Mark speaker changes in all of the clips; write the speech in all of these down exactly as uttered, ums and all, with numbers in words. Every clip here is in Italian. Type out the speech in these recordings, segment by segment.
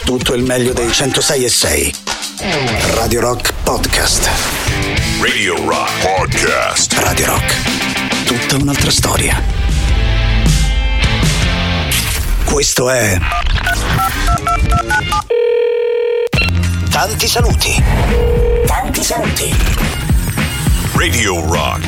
Speaker 1: tutto il meglio dei centosei e sei. Radio Rock Podcast.
Speaker 2: Radio Rock Podcast.
Speaker 1: Radio Rock. Tutta un'altra storia. Questo è Tanti saluti. Tanti saluti.
Speaker 2: Radio Rock.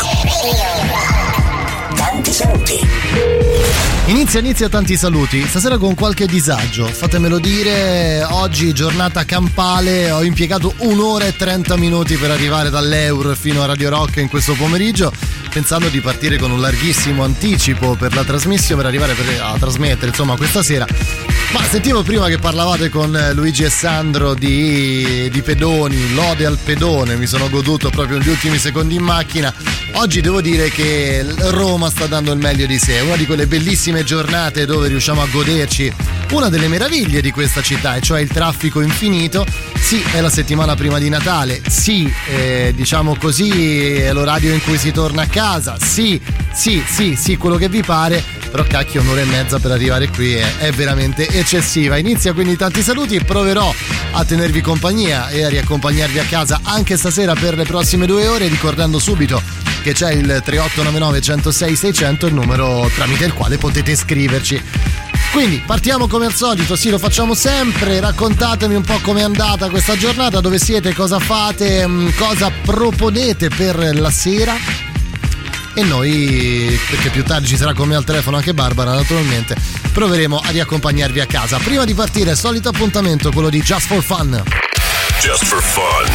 Speaker 1: Tanti saluti.
Speaker 3: Inizia, inizia tanti saluti. Stasera con qualche disagio, fatemelo dire. Oggi giornata campale, ho impiegato un'ora e trenta minuti per arrivare dall'Euro fino a Radio Rock in questo pomeriggio, pensando di partire con un larghissimo anticipo per la trasmissione, per arrivare per, a trasmettere insomma questa sera. Ma sentivo prima che parlavate con Luigi e Sandro di, di pedoni, lode al pedone, mi sono goduto proprio gli ultimi secondi in macchina. Oggi devo dire che Roma sta dando il meglio di sé, una di quelle bellissime giornate dove riusciamo a goderci una delle meraviglie di questa città, e cioè il traffico infinito. Sì, è la settimana prima di Natale, sì, eh, diciamo così, è l'orario in cui si torna a casa, sì, sì, sì, sì, quello che vi pare, però cacchio, un'ora e mezza per arrivare qui è, è veramente eccessiva. Inizia quindi tanti saluti, proverò a tenervi compagnia e a riaccompagnarvi a casa anche stasera per le prossime due ore, ricordando subito che c'è il tre otto nove nove uno zero sei sei zero zero, il numero tramite il quale potete scriverci. Quindi partiamo come al solito, sì, lo facciamo sempre. Raccontatemi un po' com'è andata questa giornata, dove siete, cosa fate, cosa proponete per la sera. E noi, perché più tardi ci sarà con me al telefono anche Barbara, naturalmente, proveremo a riaccompagnarvi a casa. Prima di partire, solito appuntamento, quello di Just for Fun.
Speaker 2: Just for Fun.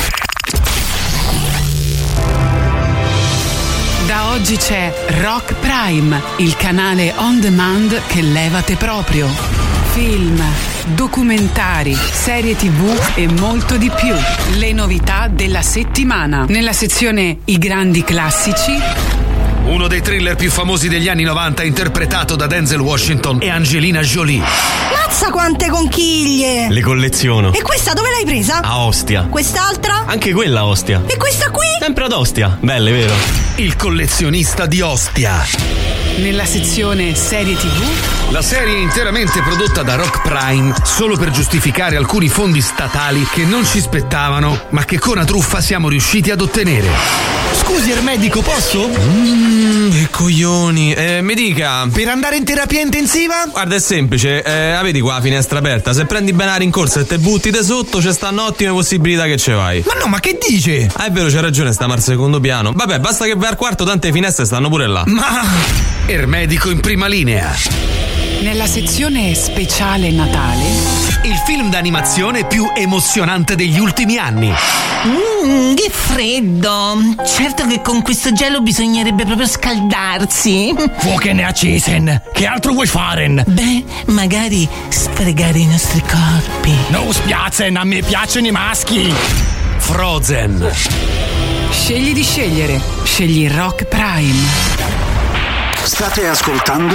Speaker 4: Da oggi c'è Rock Prime, il canale on demand che levate proprio. Film, documentari, serie tv e molto di più. Le novità della settimana. Nella sezione I grandi classici,
Speaker 5: uno dei thriller più famosi degli anni novanta, interpretato da Denzel Washington e Angelina Jolie.
Speaker 6: Mazza quante conchiglie!
Speaker 7: Le colleziono.
Speaker 6: E questa dove l'hai presa?
Speaker 7: A Ostia.
Speaker 6: Quest'altra?
Speaker 7: Anche quella a Ostia.
Speaker 6: E questa qui?
Speaker 7: Sempre ad Ostia. Belle, vero?
Speaker 5: Il collezionista di Ostia.
Speaker 4: nella sezione serie tv.
Speaker 5: La serie è interamente prodotta da Rock Prime solo per giustificare alcuni fondi statali che non ci spettavano, ma che con una truffa siamo riusciti ad ottenere.
Speaker 8: Scusi, ermedico, posso?
Speaker 7: Mmm, che coglioni. Eh, mi dica.
Speaker 8: Per andare in terapia intensiva?
Speaker 7: Guarda, è semplice. Eh, vedi qua la finestra aperta. Se prendi bene la rincorsa e te butti da sotto, ci stanno ottime possibilità che ce vai.
Speaker 8: Ma no, ma che dice?
Speaker 7: Ah, è vero, c'è ragione, stiamo al secondo piano. Vabbè, basta che vai al quarto, tante finestre stanno pure là.
Speaker 8: Ma...
Speaker 5: Ermedico in prima linea.
Speaker 4: Nella sezione speciale Natale,
Speaker 5: il film d'animazione più emozionante degli ultimi anni.
Speaker 6: Mmm, che freddo. Certo che con questo gelo bisognerebbe proprio scaldarsi.
Speaker 8: Fuochene accesen. Che altro vuoi fare?
Speaker 6: Beh, magari sfregare i nostri corpi.
Speaker 8: Non spiacen, a me piacciono i maschi.
Speaker 5: Frozen.
Speaker 4: scegli di scegliere. Scegli Rock Prime.
Speaker 1: State ascoltando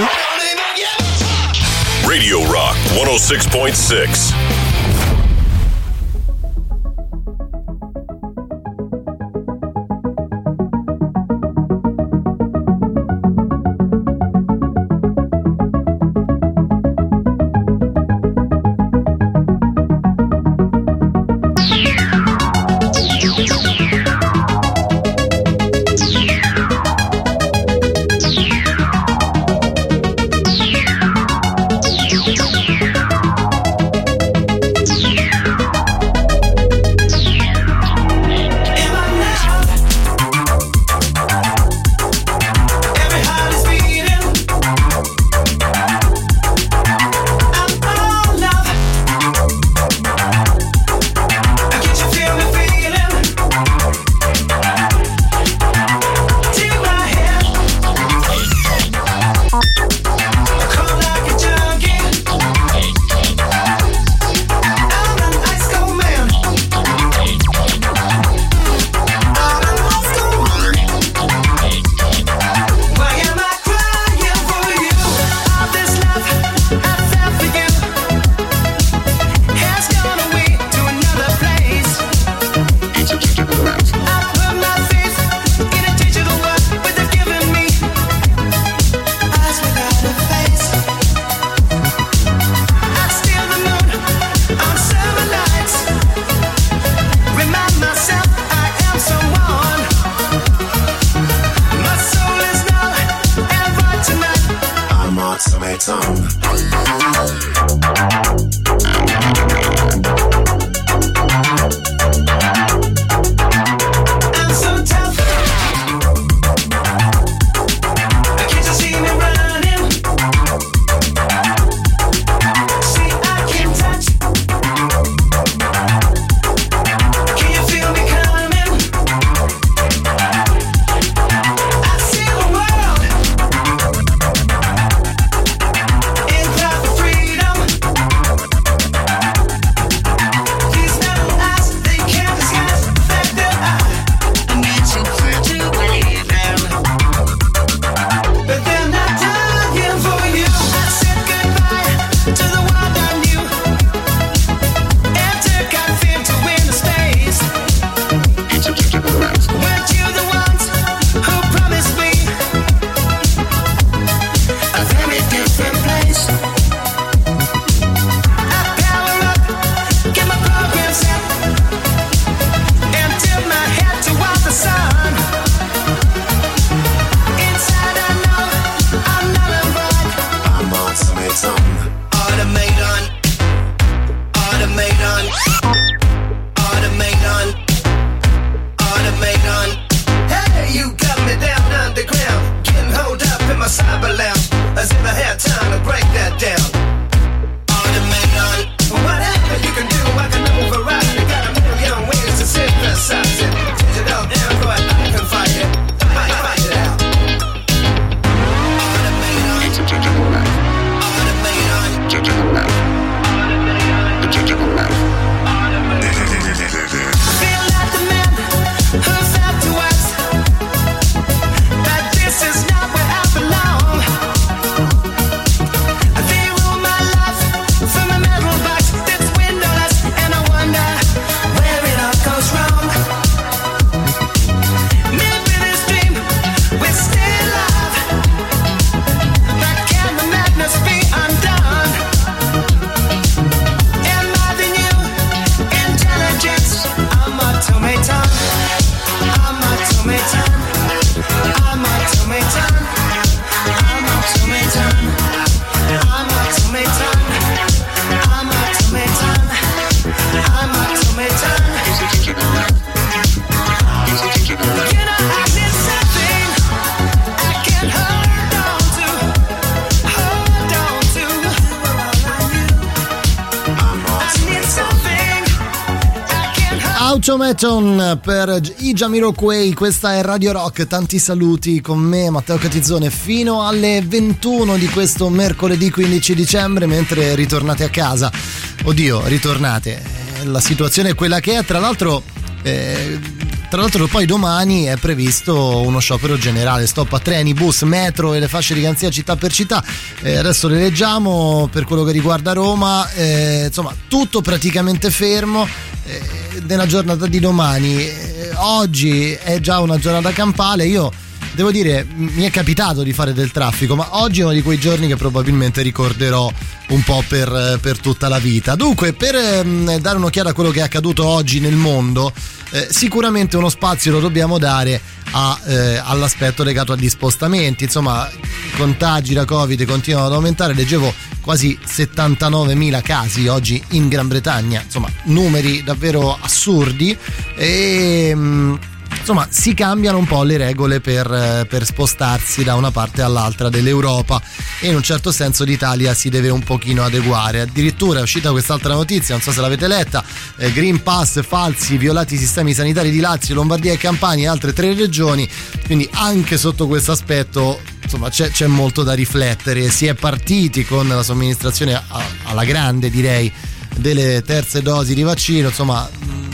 Speaker 2: Radio Rock centosei point sei.
Speaker 9: my side but left, as if I had time to break that down. Automaton, what happened you can do, I can override it. Got a million ways to synthesize it. Digital Android, I can fight it. Fight, fight it out. Automaton, Automaton, Automaton, Automaton. Feel like the man who felt to us that this is not where I belong. They rule my life from a metal box that's windowless, and I wonder where it all goes wrong. Maybe this dream will stay alive, but can the madness be undone? Am I the new intelligence? I'm automaton. I'm automaton. I'm automaton. I'm automaton. I'm automaton. I'm automaton. I'm automaton. You know I need something I can hold on to, hold on to. I need something I can hold.
Speaker 3: Automaton per i Jamiroquai, questa è Radio Rock, tanti saluti con me Matteo Catizzone fino alle ventuno di questo mercoledì quindici dicembre, mentre ritornate a casa. Oddio, ritornate, eh, la situazione è quella che è, tra l'altro eh, tra l'altro poi domani è previsto uno sciopero generale, stop a treni, bus, metro e le fasce di garanzia città per città. Eh, adesso le leggiamo. Per quello che riguarda Roma, eh, insomma tutto praticamente fermo. Eh, nella giornata di domani, eh, oggi è già una giornata campale. Io devo dire, mi è capitato di fare del traffico, ma oggi è uno di quei giorni che probabilmente ricorderò un po' per, per tutta la vita. Dunque, per ehm, dare un'occhiata a quello che è accaduto oggi nel mondo, eh, sicuramente uno spazio lo dobbiamo dare a, eh, all'aspetto legato agli spostamenti. Insomma, i contagi da Covid continuano ad aumentare. Leggevo quasi settantanovemila casi oggi in Gran Bretagna, insomma numeri davvero assurdi, e mh, insomma si cambiano un po' le regole per, per spostarsi da una parte all'altra dell'Europa, e in un certo senso l'Italia si deve un pochino adeguare. Addirittura è uscita quest'altra notizia, non so se l'avete letta, eh, Green Pass falsi, violati i sistemi sanitari di Lazio, Lombardia e Campania e altre tre regioni. Quindi anche sotto questo aspetto, insomma, c'è, c'è molto da riflettere. Si è partiti con la somministrazione a, alla grande, direi, delle terze dosi di vaccino. Insomma,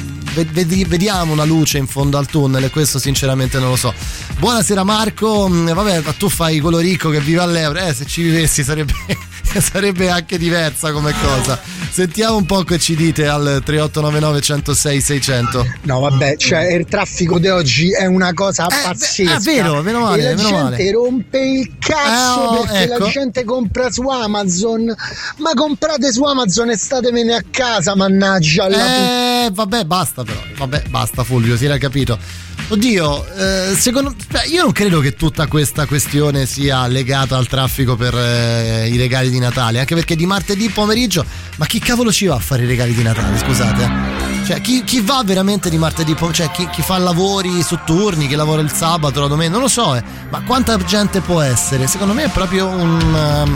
Speaker 3: vediamo una luce in fondo al tunnel, e questo sinceramente non lo so. Buonasera Marco. Vabbè, ma tu fai quello ricco che vive all'euro. Eh, se ci vivessi sarebbe sarebbe anche diversa come cosa. Sentiamo un po' che ci dite al tre otto nove nove uno zero sei sei zero zero.
Speaker 10: No vabbè, cioè il traffico di oggi è una cosa
Speaker 3: eh,
Speaker 10: pazzesca.
Speaker 3: È vero, meno male,
Speaker 10: e la
Speaker 3: meno
Speaker 10: gente
Speaker 3: male.
Speaker 10: rompe il cazzo
Speaker 3: eh, oh,
Speaker 10: perché
Speaker 3: ecco.
Speaker 10: La gente compra su Amazon. Ma comprate su Amazon e statevene a casa, mannaggia la
Speaker 3: Eh vabbè, basta però. Vabbè, basta Fulvio, si era capito. Oddio, eh, secondo beh, io non credo che tutta questa questione sia legata al traffico per eh, i regali di Natale, anche perché di martedì pomeriggio, ma chi cavolo ci va a fare i regali di Natale, scusate? Cioè, chi, chi va veramente di martedì pomeriggio? Cioè, chi, chi fa lavori su turni, chi lavora il sabato, la domenica, non lo so, eh. Ma quanta gente può essere? Secondo me è proprio un... Um,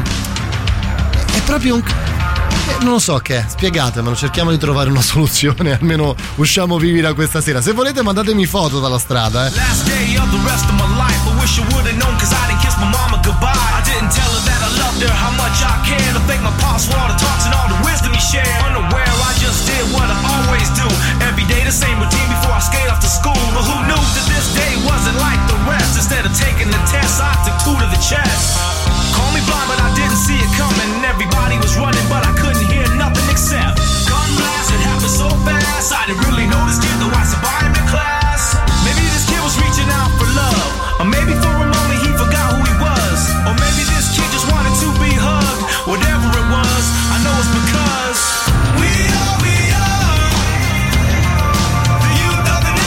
Speaker 3: è proprio un... non lo so che è, spiegatemelo, cerchiamo di trovare una soluzione, almeno usciamo vivi da questa sera. Se volete mandatemi foto dalla strada, eh.
Speaker 11: Last day of the rest of my life, I wish I would have known, cause I didn't kiss my mama goodbye. I didn't tell her that I loved her, how much I cared. I thank my pops for all the talks and all the wisdom he shared. Unaware, I just did what I always do. Every day the same routine before I skate off to school. But who knew that this day wasn't like the rest? Instead of taking the test, I took two to the chest. Call me blind, but I didn't see it coming. Everybody was running, but I couldn't hear nothing except gun blast. It happened so fast, I didn't really know this kid, though I survived in class. Maybe this kid was reaching out for love, or maybe for a moment he forgot who he was, or maybe this kid just wanted to be hugged. Whatever it was, I know it's because we are, we are the youth of the nation.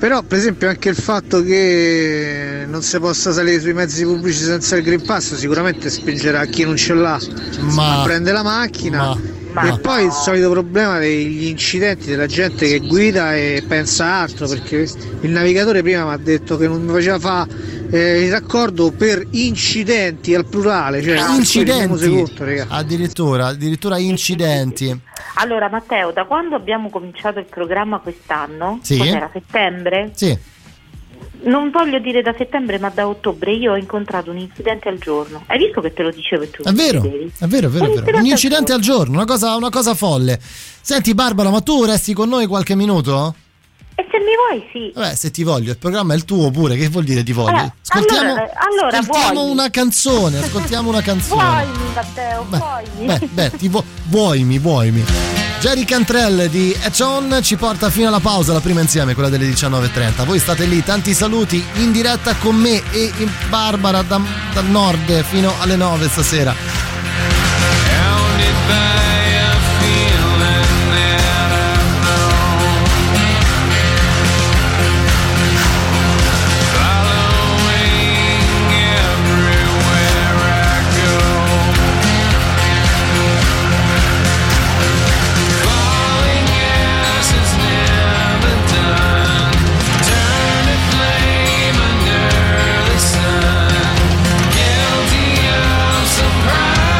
Speaker 10: Però per esempio anche il fatto che non si possa salire sui mezzi pubblici senza il Green Pass sicuramente spingerà chi non ce l'ha
Speaker 3: Ma-
Speaker 10: a prendere la macchina.
Speaker 12: Ma-
Speaker 10: E
Speaker 12: Ma
Speaker 10: poi
Speaker 12: no.
Speaker 10: il solito problema degli incidenti, della gente che guida e pensa a altro, perché il navigatore prima mi ha detto che non mi faceva fare eh, il raccordo per incidenti al plurale, cioè
Speaker 3: Incidenti,
Speaker 10: conto, raga.
Speaker 3: addirittura, addirittura incidenti.
Speaker 12: Allora Matteo, da quando abbiamo cominciato il programma quest'anno,
Speaker 3: Sì.
Speaker 12: cos'era, settembre?
Speaker 3: Sì.
Speaker 12: Non voglio dire da settembre, ma da ottobre io ho incontrato un incidente al giorno. Hai visto che te lo dicevo e tu?
Speaker 3: È vero,
Speaker 12: vedevi?
Speaker 3: è vero, è vero, è vero. Un incidente al giorno, una cosa, una cosa folle. Senti Barbara, ma tu resti con noi qualche minuto?
Speaker 12: E se mi vuoi, sì.
Speaker 3: Vabbè, se ti voglio, il programma è il tuo pure, che vuol dire ti voglio?
Speaker 12: Allora,
Speaker 3: Ascoltiamo,
Speaker 12: allora, allora,
Speaker 3: ascoltiamo
Speaker 12: vuoi?
Speaker 3: una canzone, ascoltiamo una canzone.
Speaker 12: Vuoi, Matteo, vuoi?
Speaker 3: Beh, beh, ti vo- vuoimi, vuoimi. Jerry Cantrell di Echon ci porta fino alla pausa, la prima insieme, quella delle diciannove e trenta. Voi state lì, tanti saluti in diretta con me e in Barbara da- dal nord fino alle nove stasera.
Speaker 13: Surprise.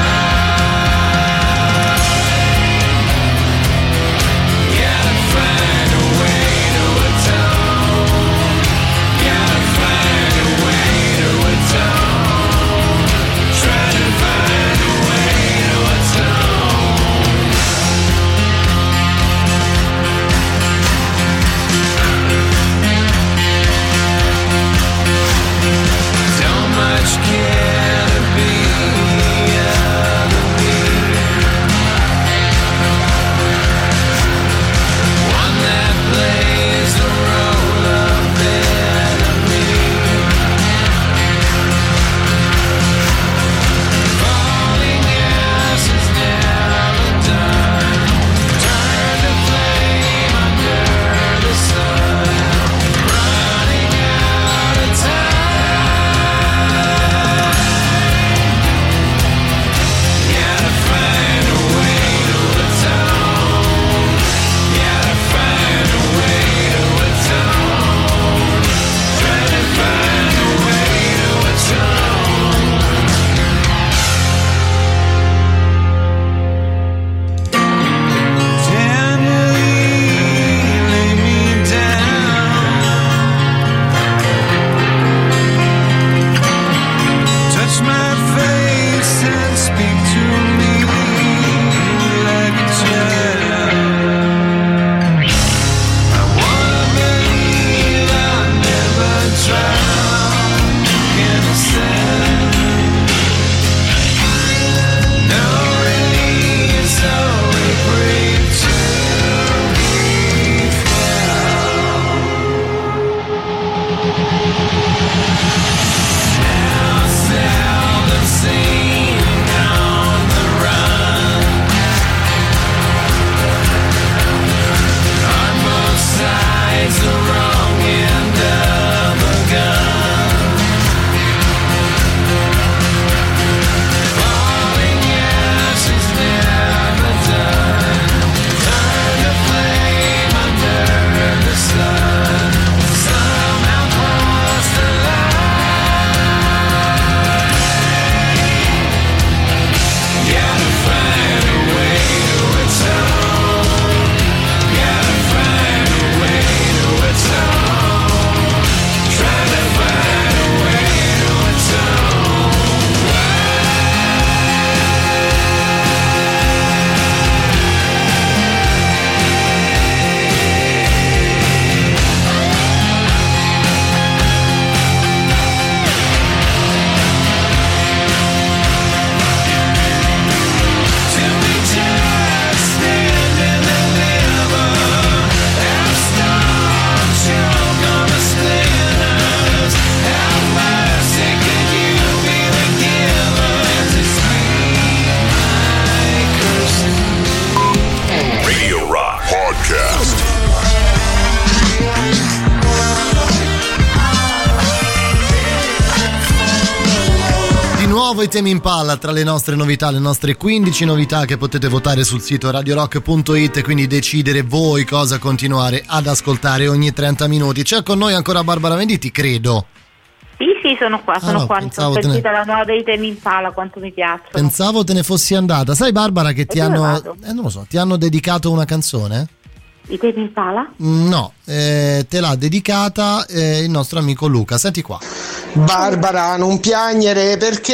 Speaker 3: nuovo i Tame Impala tra le nostre novità, le nostre quindici novità che potete votare sul sito radio rock punto it e quindi decidere voi cosa continuare ad ascoltare ogni trenta minuti. C'è con noi ancora Barbara Venditti, credo.
Speaker 12: Sì, sì, sono qua, sono
Speaker 3: Ah, no,
Speaker 12: qua. Mi
Speaker 3: pensavo
Speaker 12: sono
Speaker 3: te ne-
Speaker 12: sentita la nuova dei Tame Impala, quanto mi piacciono.
Speaker 3: Pensavo te ne fossi andata. Sai Barbara che ti
Speaker 12: dove
Speaker 3: hanno
Speaker 12: vado?
Speaker 3: eh, non lo so, ti hanno dedicato una canzone?
Speaker 12: I Tame Impala?
Speaker 3: No, eh, te l'ha dedicata eh, il nostro amico Luca. Senti qua.
Speaker 14: Barbara, non piangere perché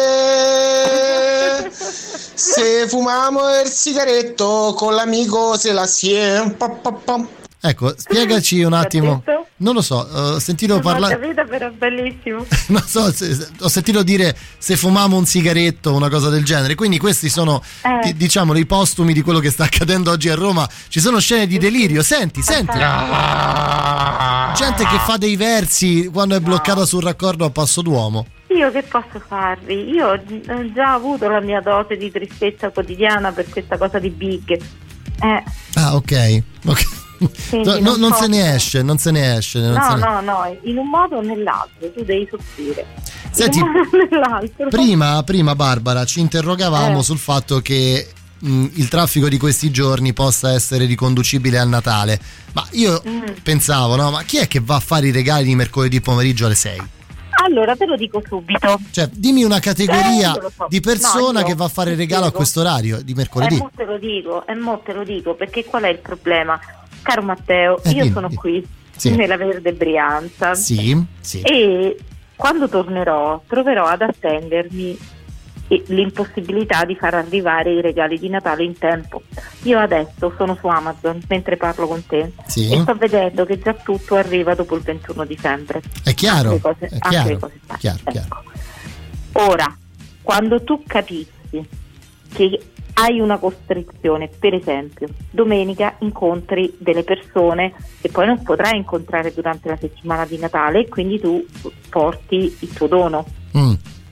Speaker 14: se fumamo il sigaretto con l'amico se la si è. Pa, pa, pa.
Speaker 3: Ecco, spiegaci un attimo. Non lo so, ho sentito
Speaker 12: Non ho
Speaker 3: parlare.
Speaker 12: capito, però è bellissimo.
Speaker 3: Non so, se- ho sentito dire se fumamo un sigaretto o una cosa del genere. Quindi questi sono,
Speaker 12: Eh.
Speaker 3: di- diciamo, i postumi di quello che sta accadendo oggi a Roma. Ci sono scene di delirio. Senti, senti. Gente che fa dei versi quando è bloccata sul raccordo a Passo d'Uomo.
Speaker 12: Io che posso farvi? Io ho gi- già avuto la mia dose di tristezza quotidiana per questa cosa di Big. Eh,
Speaker 3: Ah, ok. Ok.
Speaker 12: Quindi
Speaker 3: No, no,
Speaker 12: non
Speaker 3: non
Speaker 12: so.
Speaker 3: se ne esce, non se ne esce. Non se
Speaker 12: no,
Speaker 3: ne-
Speaker 12: no, no, in un modo o nell'altro, tu devi soffrire.
Speaker 3: Senti,
Speaker 12: in un modo o nell'altro.
Speaker 3: Prima, prima Barbara, ci interrogavamo
Speaker 12: Eh.
Speaker 3: sul fatto che mh, il traffico di questi giorni possa essere riconducibile al Natale. Ma io
Speaker 12: Mm.
Speaker 3: pensavo, no? Ma chi è che va a fare i regali di mercoledì pomeriggio alle sei?
Speaker 12: Allora te lo dico subito.
Speaker 3: Cioè, dimmi una categoria
Speaker 12: Eh, non lo so.
Speaker 3: di persona
Speaker 12: No, io
Speaker 3: che va a fare il regalo a
Speaker 12: dico.
Speaker 3: questo orario di
Speaker 12: E
Speaker 3: mercoledì.
Speaker 12: mo te lo dico, e mo te lo dico, perché qual è il problema? Caro Matteo,
Speaker 3: Eh,
Speaker 12: io
Speaker 3: dimmi,
Speaker 12: sono
Speaker 3: dimmi.
Speaker 12: qui
Speaker 3: Sì.
Speaker 12: nella Verde Brianza
Speaker 3: Sì, sì.
Speaker 12: e quando tornerò troverò ad attendermi e- l'impossibilità di far arrivare i regali di Natale in tempo. Io adesso sono su Amazon mentre parlo con te
Speaker 3: Sì.
Speaker 12: e sto vedendo che già tutto arriva dopo il ventuno dicembre.
Speaker 3: È chiaro,
Speaker 12: Anche le cose-
Speaker 3: è
Speaker 12: anche
Speaker 3: chiaro,
Speaker 12: le cose fatte.
Speaker 3: chiaro, chiaro.
Speaker 12: Ora, quando tu capisci che hai una costrizione, per esempio, domenica incontri delle persone che poi non potrai incontrare durante la settimana di Natale e quindi tu porti il tuo dono.
Speaker 3: Mm.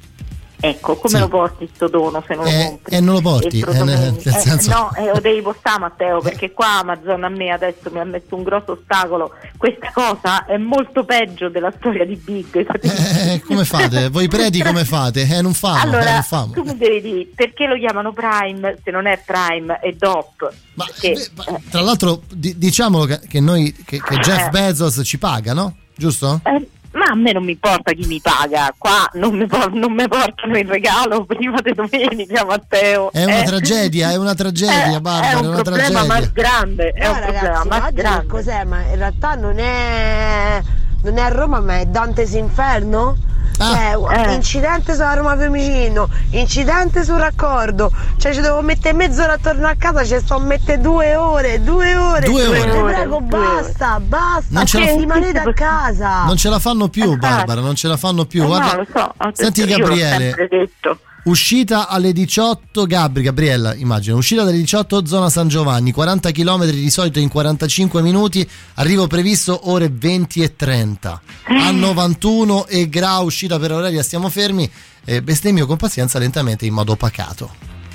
Speaker 12: Ecco, come
Speaker 3: Sì.
Speaker 12: lo porti il tuo dono se non lo
Speaker 3: Eh,
Speaker 12: compri?
Speaker 3: eh, non lo porti,
Speaker 12: Entro
Speaker 3: eh, nel-
Speaker 12: domenica.
Speaker 3: nel
Speaker 12: Eh,
Speaker 3: senso-
Speaker 12: no, eh, lo devi postare Matteo, perché qua Amazon a me adesso mi ha messo un grosso ostacolo. Questa cosa è molto peggio della storia di Big, capisci?
Speaker 3: Eh, come fate? Voi preti come fate? Eh, non famo, eh,
Speaker 12: Allora,
Speaker 3: non famo.
Speaker 12: tu mi devi dire perché lo chiamano Prime se non è Prime, è D O P.
Speaker 3: Ma,
Speaker 12: Perché,
Speaker 3: Tra l'altro, di- diciamolo che, che noi, che, che Jeff
Speaker 12: Eh.
Speaker 3: Bezos ci paga, no? Giusto?
Speaker 12: eh, ma a me non mi importa chi mi paga, qua non mi, por- non mi portano il regalo prima di domenica, Matteo.
Speaker 3: È una
Speaker 12: eh.
Speaker 3: tragedia, è una tragedia,
Speaker 12: Eh,
Speaker 3: Barbara,
Speaker 12: è
Speaker 3: è
Speaker 12: un
Speaker 3: una
Speaker 12: problema
Speaker 3: tragedia.
Speaker 12: más grande, è
Speaker 15: No,
Speaker 12: un problema
Speaker 15: ragazzi,
Speaker 12: más
Speaker 15: oggi che
Speaker 12: grande.
Speaker 15: cos'è? Ma in realtà non è non è a Roma, ma è Dante's Inferno?
Speaker 3: Ah,
Speaker 15: Cioè,
Speaker 12: eh.
Speaker 15: incidente sulla Roma Fiumicino, incidente sul raccordo, cioè ci devo mettere mezz'ora a tornare a casa, ci sto a mettere due ore, due ore,
Speaker 3: Due ore.
Speaker 15: Vi prego,
Speaker 12: Due ore.
Speaker 15: basta, basta,
Speaker 3: Non ce la fa-
Speaker 15: rimanete a casa.
Speaker 3: Non ce la fanno più,
Speaker 12: Eh,
Speaker 3: Barbara, non ce la fanno più.
Speaker 12: Eh,
Speaker 3: Guarda,
Speaker 12: no, lo so, ho
Speaker 3: senti
Speaker 12: detto- io l'ho
Speaker 3: Gabriele,
Speaker 12: sempre detto.
Speaker 3: uscita alle diciotto, Gabri, Gabriella, immagino, uscita alle diciotto zona San Giovanni, quaranta chilometri di solito in quarantacinque minuti, arrivo previsto ore venti e trenta. A novantuno e Gra, uscita per oraria, stiamo fermi, eh, bestemmio con pazienza lentamente in modo pacato.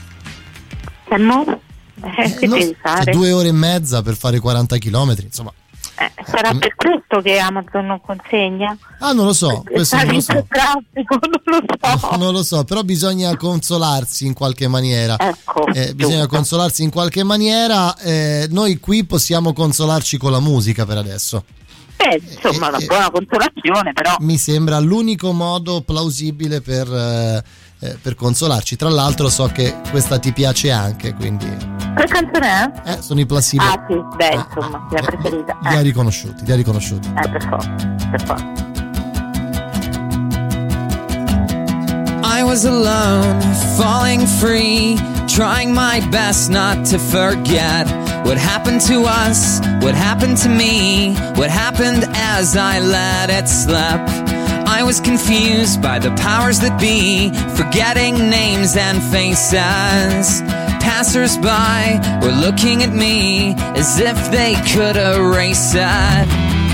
Speaker 12: E mo? Eh, che
Speaker 3: No,
Speaker 12: devi fare?
Speaker 3: c'è due ore e mezza per fare quaranta chilometri, insomma.
Speaker 12: Eh, sarà per questo che Amazon non consegna?
Speaker 3: Ah, non lo so, questo non lo so.
Speaker 12: Il traffico, non lo so.
Speaker 3: Non lo so, però bisogna consolarsi in qualche maniera.
Speaker 12: Ecco,
Speaker 3: Eh, bisogna
Speaker 12: giusto.
Speaker 3: consolarsi in qualche maniera. eh, noi qui possiamo consolarci con la musica per adesso.
Speaker 12: Eh, insomma, una buona consolazione, però.
Speaker 3: Mi sembra l'unico modo plausibile per, eh, eh, per consolarci. Tra l'altro so che questa ti piace anche, quindi
Speaker 12: Che canzone è?
Speaker 3: eh, sono i placebo.
Speaker 12: Ah sì, beh, insomma, la preferita.
Speaker 3: Li ha
Speaker 12: Eh,
Speaker 3: riconosciuti, li ha riconosciuti.
Speaker 12: eh, per forza, per forza.
Speaker 16: I was alone, falling free, trying my best not to forget what happened to us, what happened to me, what happened as I let it slip. I was confused by the powers that be, forgetting names and faces. Passers-by were looking at me as if they could erase it.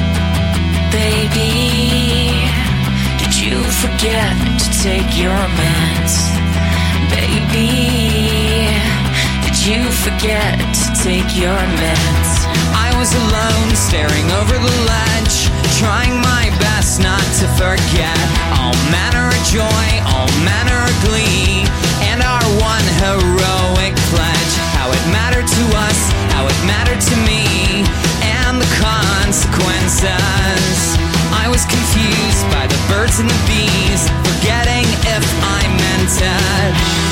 Speaker 17: Baby, did you forget to take your meds? Baby, did you forget to take your meds?
Speaker 16: I was alone, staring over the ledge, trying my best not to forget all manner of joy, all manner of glee. sentences. I was confused by the birds and the bees, forgetting if I meant it.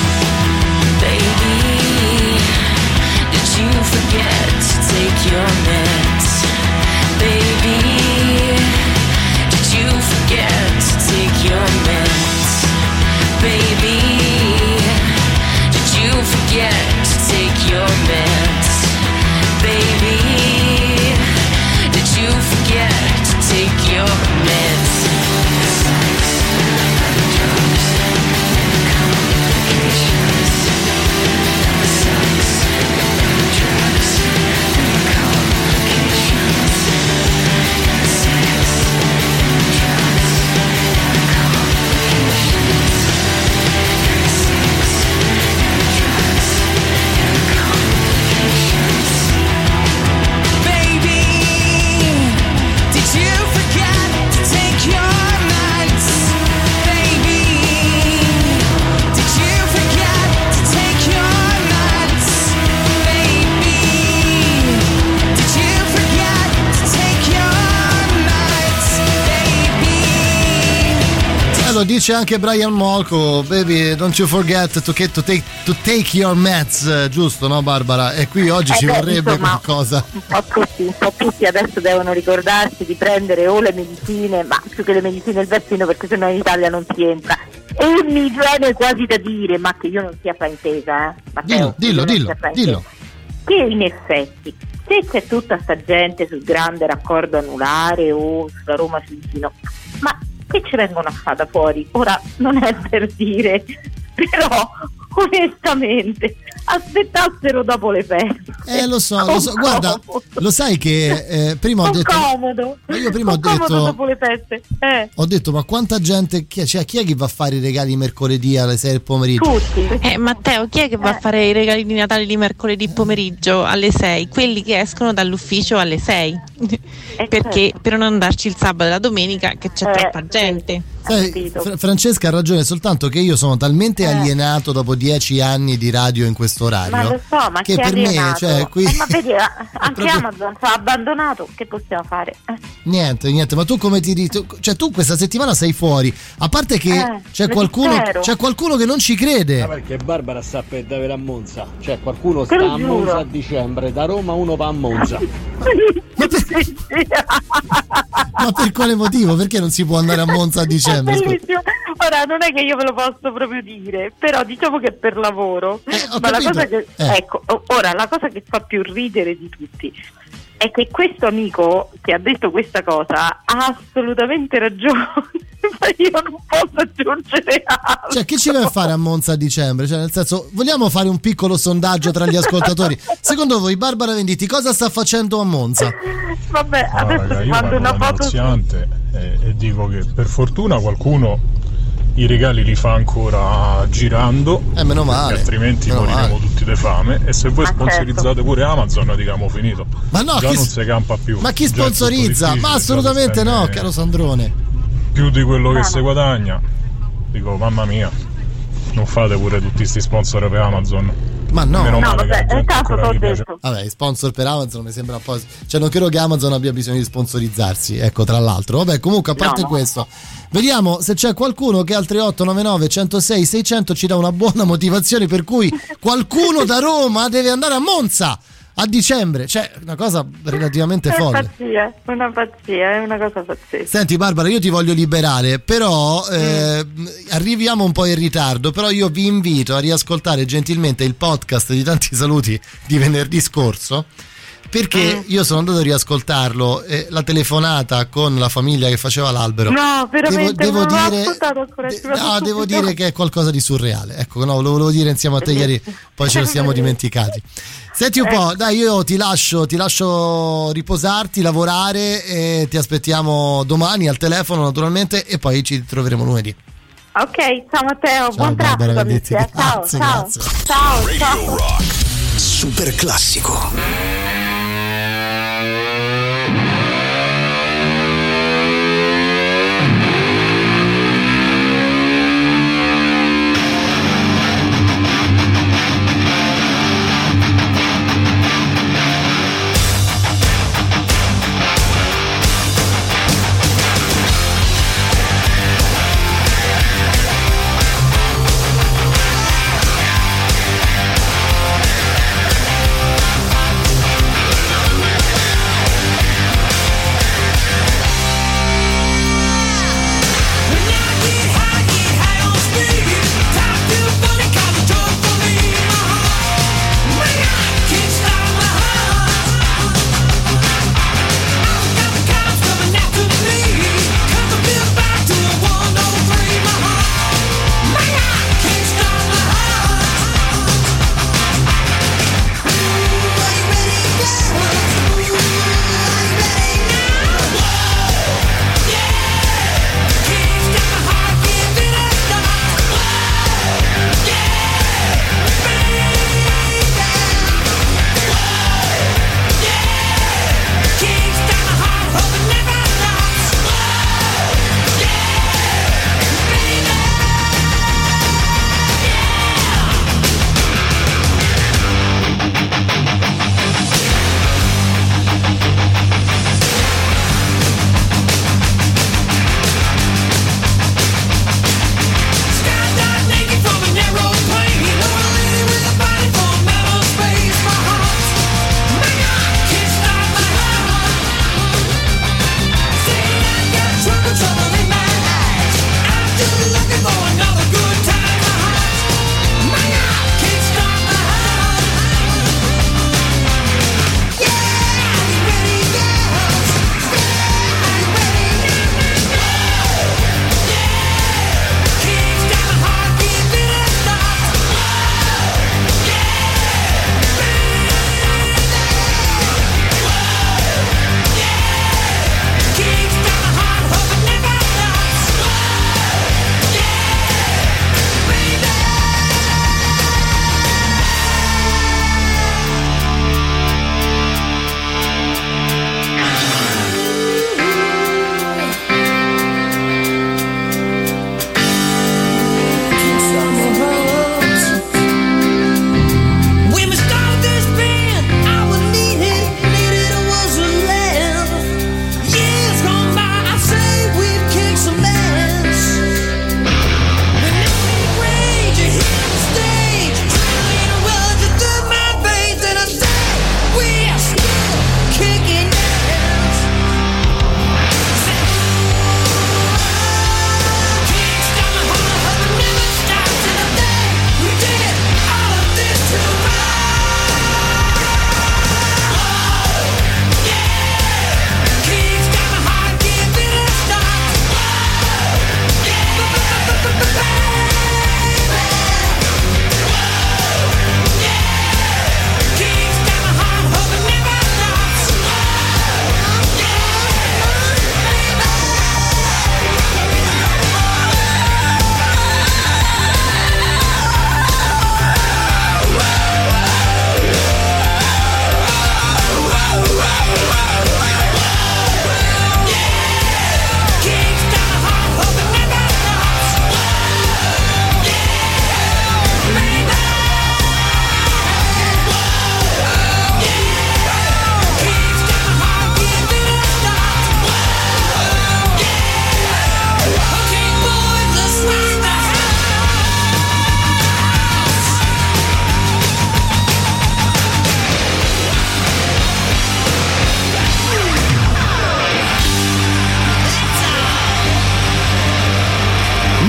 Speaker 17: Baby, did you forget to take your meds? Baby, did you forget to take your meds? Baby, did you forget to take your meds? Baby, did you forget to take your meds? Drugs, complications, sex, drugs, complications, sex, drugs, complications, sex, drugs, complications.
Speaker 16: Baby, did you forget to take your meds? Baby, did you forget to take your meds? Baby, did you forget to take your meds? Baby.
Speaker 3: Eh, lo dice anche Brian Molko, baby, don't you forget to, get, to, take, to take your meds, eh, giusto, no Barbara? E qui oggi
Speaker 12: Eh
Speaker 3: ci
Speaker 12: beh,
Speaker 3: vorrebbe
Speaker 12: insomma,
Speaker 3: qualcosa.
Speaker 12: Un po' tutti, un po' tutti adesso devono ricordarsi di prendere o le medicine, ma più che le medicine il vaccino, perché sennò in Italia non si entra. E mi viene quasi da dire, ma che io non sia fraintesa, eh? Matteo,
Speaker 3: Dillo, dillo,
Speaker 12: che io non
Speaker 3: dillo,
Speaker 12: sia fraintesa,
Speaker 3: dillo.
Speaker 12: che in effetti, se c'è tutta sta gente sul grande raccordo anulare o sulla Roma Fiumicino, ma che ci vengono a fare da fuori? Ora non è per dire, però onestamente aspettassero dopo le feste.
Speaker 3: Eh lo so, lo so, guarda, lo sai che eh, prima ho
Speaker 12: Un
Speaker 3: detto
Speaker 12: comodo,
Speaker 3: ma io prima ho
Speaker 12: un comodo
Speaker 3: detto
Speaker 12: dopo le feste, eh.
Speaker 3: ho detto ma quanta gente, chi, cioè, chi è che va a fare i regali mercoledì alle sei del pomeriggio?
Speaker 12: Tutti.
Speaker 18: Eh, Matteo, chi è che va a fare i regali di Natale di mercoledì pomeriggio alle sei? Quelli che escono dall'ufficio alle sei. Perché
Speaker 12: certo.
Speaker 18: per non andarci il sabato e la domenica che c'è
Speaker 12: Eh,
Speaker 18: troppa gente.
Speaker 3: Sai, Fra- Francesca ha ragione, soltanto che io sono talmente
Speaker 12: Eh.
Speaker 3: alienato dopo dieci anni di radio in questo orario
Speaker 12: Ma lo so, ma
Speaker 3: che
Speaker 12: chi è
Speaker 3: per me,
Speaker 12: alienato?
Speaker 3: cioè, qui
Speaker 12: Eh, ma vedi, a- anche
Speaker 3: proprio-
Speaker 12: Amazon ci ha abbandonato, che possiamo fare? Eh.
Speaker 3: niente, niente, ma tu come ti ri- tu- cioè tu questa settimana sei fuori, a parte che
Speaker 12: Eh,
Speaker 3: c'è
Speaker 12: lo
Speaker 3: qualcuno
Speaker 12: spero.
Speaker 3: c'è qualcuno che non ci crede.
Speaker 19: Ma perché Barbara sta per davvero a Monza? Cioè qualcuno
Speaker 12: Te
Speaker 19: sta
Speaker 12: lo
Speaker 19: a
Speaker 12: giuro.
Speaker 19: Monza a dicembre, da Roma uno va a Monza.
Speaker 3: Ma per quale motivo? Perché non si può andare a Monza a dicembre? Scusa.
Speaker 12: Bellissimo. Ora non è che io ve lo posso proprio dire, però diciamo che per lavoro.
Speaker 3: ho
Speaker 12: ma la
Speaker 3: capito.
Speaker 12: cosa che
Speaker 3: Eh.
Speaker 12: ecco, o- ora la cosa che fa più ridere di tutti è che questo amico che ha detto questa cosa ha assolutamente ragione, ma io non posso aggiungere altro.
Speaker 3: Cioè, che ci vai a fare a Monza a dicembre? Cioè, nel senso, vogliamo fare un piccolo sondaggio tra gli ascoltatori? Secondo voi, Barbara Venditti cosa sta facendo a Monza?
Speaker 12: Vabbè,
Speaker 20: No,
Speaker 12: adesso
Speaker 20: raga,
Speaker 12: ti
Speaker 20: io
Speaker 12: mando
Speaker 20: parlo
Speaker 12: una
Speaker 20: da
Speaker 12: foto.
Speaker 20: negoziante e, e dico che per fortuna qualcuno i regali li fa ancora girando,
Speaker 3: eh, meno male,
Speaker 20: perché altrimenti
Speaker 3: meno
Speaker 20: moriremo
Speaker 3: male.
Speaker 20: tutti di fame. E se voi
Speaker 12: Ma
Speaker 20: sponsorizzate
Speaker 12: certo.
Speaker 20: pure Amazon, diciamo finito.
Speaker 3: Ma no,
Speaker 20: già
Speaker 3: chi
Speaker 20: non
Speaker 3: s-
Speaker 20: si campa più.
Speaker 3: Ma chi
Speaker 20: Già è tutto
Speaker 3: sponsorizza?
Speaker 20: difficile,
Speaker 3: Ma
Speaker 20: già
Speaker 3: assolutamente
Speaker 20: si
Speaker 3: no,
Speaker 20: spende
Speaker 3: caro Sandrone.
Speaker 20: più di quello che
Speaker 12: No,
Speaker 20: si
Speaker 12: no.
Speaker 20: guadagna. Dico, mamma mia, non fate pure tutti questi sponsor per Amazon.
Speaker 3: Ma no,
Speaker 20: Meno
Speaker 12: No,
Speaker 20: male che la
Speaker 12: vabbè,
Speaker 20: gente
Speaker 12: intanto
Speaker 20: ancora
Speaker 12: t'ho
Speaker 20: gli piace.
Speaker 12: detto.
Speaker 3: Vabbè, i sponsor per Amazon mi sembra un po'. Cioè, non credo che Amazon abbia bisogno di sponsorizzarsi, ecco, tra l'altro. Vabbè, comunque, a parte
Speaker 12: No, no.
Speaker 3: questo, vediamo se c'è qualcuno che al tre otto nove nove uno zero sei sei zero zero ci dà una buona motivazione per cui qualcuno da Roma deve andare a Monza a dicembre. Cioè, una cosa relativamente
Speaker 12: È
Speaker 3: folle.
Speaker 12: pazzia, una pazzia, è una cosa pazzesca.
Speaker 3: Senti Barbara, io ti voglio liberare, però eh, arriviamo un po' in ritardo, però io vi invito a riascoltare gentilmente il podcast di Tanti Saluti di venerdì scorso, perché io sono andato a riascoltarlo, eh, la telefonata con la famiglia che faceva l'albero.
Speaker 12: No, veramente,
Speaker 3: devo
Speaker 12: non l'ho
Speaker 3: dire-
Speaker 12: ascoltato ancora. ci vado
Speaker 3: No, devo
Speaker 12: subito.
Speaker 3: dire che è qualcosa di surreale. Ecco, no, lo volevo dire insieme a te ieri, poi ce lo siamo dimenticati. Senti un po', dai, io ti lascio, ti lascio riposarti, lavorare e ti aspettiamo domani al telefono naturalmente e poi ci troveremo lunedì.
Speaker 12: Ok, ciao Matteo, buon
Speaker 3: Barbara
Speaker 12: traffico
Speaker 3: Venditti,
Speaker 12: amici, eh. Ciao,
Speaker 3: grazie,
Speaker 12: ciao,
Speaker 3: grazie.
Speaker 12: ciao, ciao.
Speaker 1: Super classico.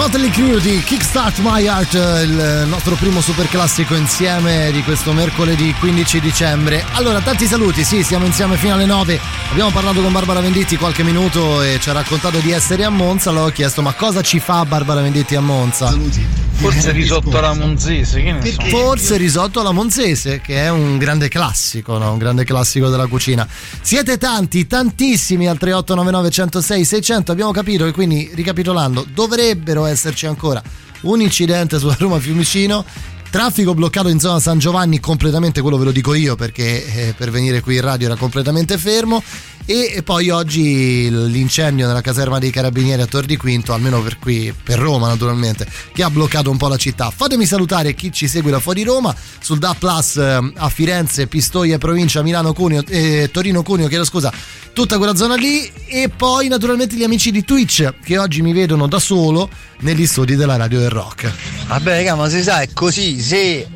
Speaker 3: Motley Crue di Kickstart My Heart, il nostro primo super classico insieme di questo mercoledì quindici dicembre. Allora, tanti saluti, sì, siamo insieme fino alle nove. Abbiamo parlato con Barbara Venditti qualche minuto e ci ha raccontato di essere a Monza. L'ho chiesto, ma cosa ci fa Barbara Venditti a Monza?
Speaker 7: Forse risotto alla monzese, che ne so.
Speaker 3: Forse risotto alla monzese, che è un grande classico, no? Un grande classico della cucina. Siete tanti, tantissimi al tre otto nove nove uno zero sei sei zero zero. Abbiamo capito che, quindi, ricapitolando, dovrebbero esserci ancora un incidente sulla Roma Fiumicino, traffico bloccato in zona San Giovanni completamente, quello ve lo dico io perché eh, per venire qui in radio era completamente fermo, e, e poi oggi l'incendio nella caserma dei carabinieri a Tor di Quinto, almeno per qui, per Roma naturalmente, che ha bloccato un po' la città. Fatemi salutare chi ci segue da fuori Roma sul D A Plus eh, a Firenze, Pistoia provincia, Milano Cuneo, eh, Torino Cuneo, chiedo scusa, tutta quella zona lì, e poi naturalmente gli amici di Twitch che oggi mi vedono da solo negli studi della Radio del Rock.
Speaker 21: Vabbè raga, ma si sa, è così, se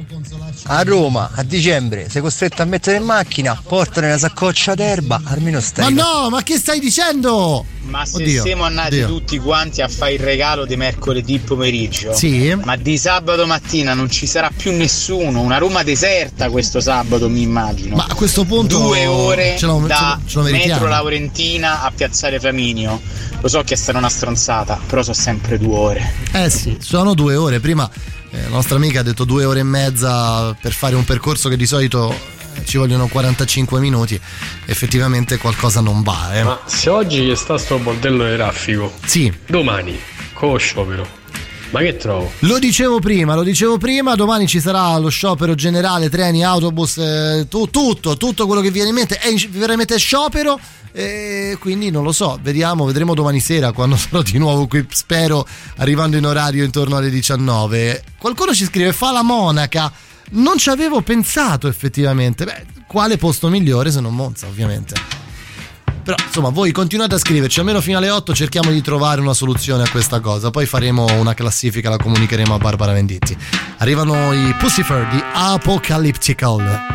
Speaker 21: a Roma a dicembre sei costretto a mettere in macchina, portane una saccoccia d'erba, almeno stai.
Speaker 3: Ma no, ma che stai dicendo?
Speaker 22: Ma se
Speaker 3: Oddio,
Speaker 22: siamo andati
Speaker 3: oddio.
Speaker 22: tutti quanti a fare il regalo di mercoledì pomeriggio,
Speaker 3: sì,
Speaker 22: ma di sabato mattina non ci sarà più nessuno, una Roma deserta questo sabato, mi immagino.
Speaker 3: Ma a questo punto
Speaker 22: due ore
Speaker 3: ce lo,
Speaker 22: da
Speaker 3: ce lo meritiamo.
Speaker 22: metro Laurentina a Piazzale Flaminio. Lo so che sarà una stronzata, però sono sempre due ore.
Speaker 3: Eh sì, sono due ore. Prima eh, la nostra amica ha detto due ore e mezza per fare un percorso che di solito eh, ci vogliono quarantacinque minuti. Effettivamente qualcosa non va, eh.
Speaker 23: Ma se oggi sta sto bordello di traffico,
Speaker 3: sì,
Speaker 23: domani con lo sciopero, ma che trovo?
Speaker 3: Lo dicevo prima, lo dicevo prima, domani ci sarà lo sciopero generale, treni, autobus, eh, tu, tutto, tutto quello che viene in mente è veramente sciopero. E quindi non lo so, vediamo, vedremo domani sera quando sarò di nuovo qui, spero arrivando in orario intorno alle diciannove. Qualcuno ci scrive: fa la monaca. Non ci avevo pensato effettivamente. Beh, quale posto migliore se non Monza, ovviamente. Però insomma, voi continuate a scriverci almeno fino alle otto, cerchiamo di trovare una soluzione a questa cosa. Poi faremo una classifica, la comunicheremo a Barbara Venditti. Arrivano i Pussifer di Apocalyptical.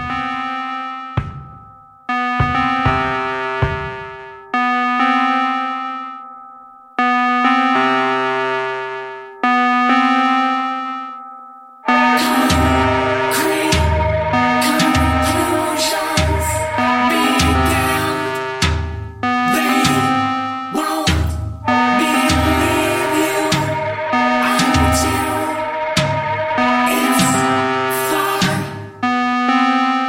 Speaker 13: It's far.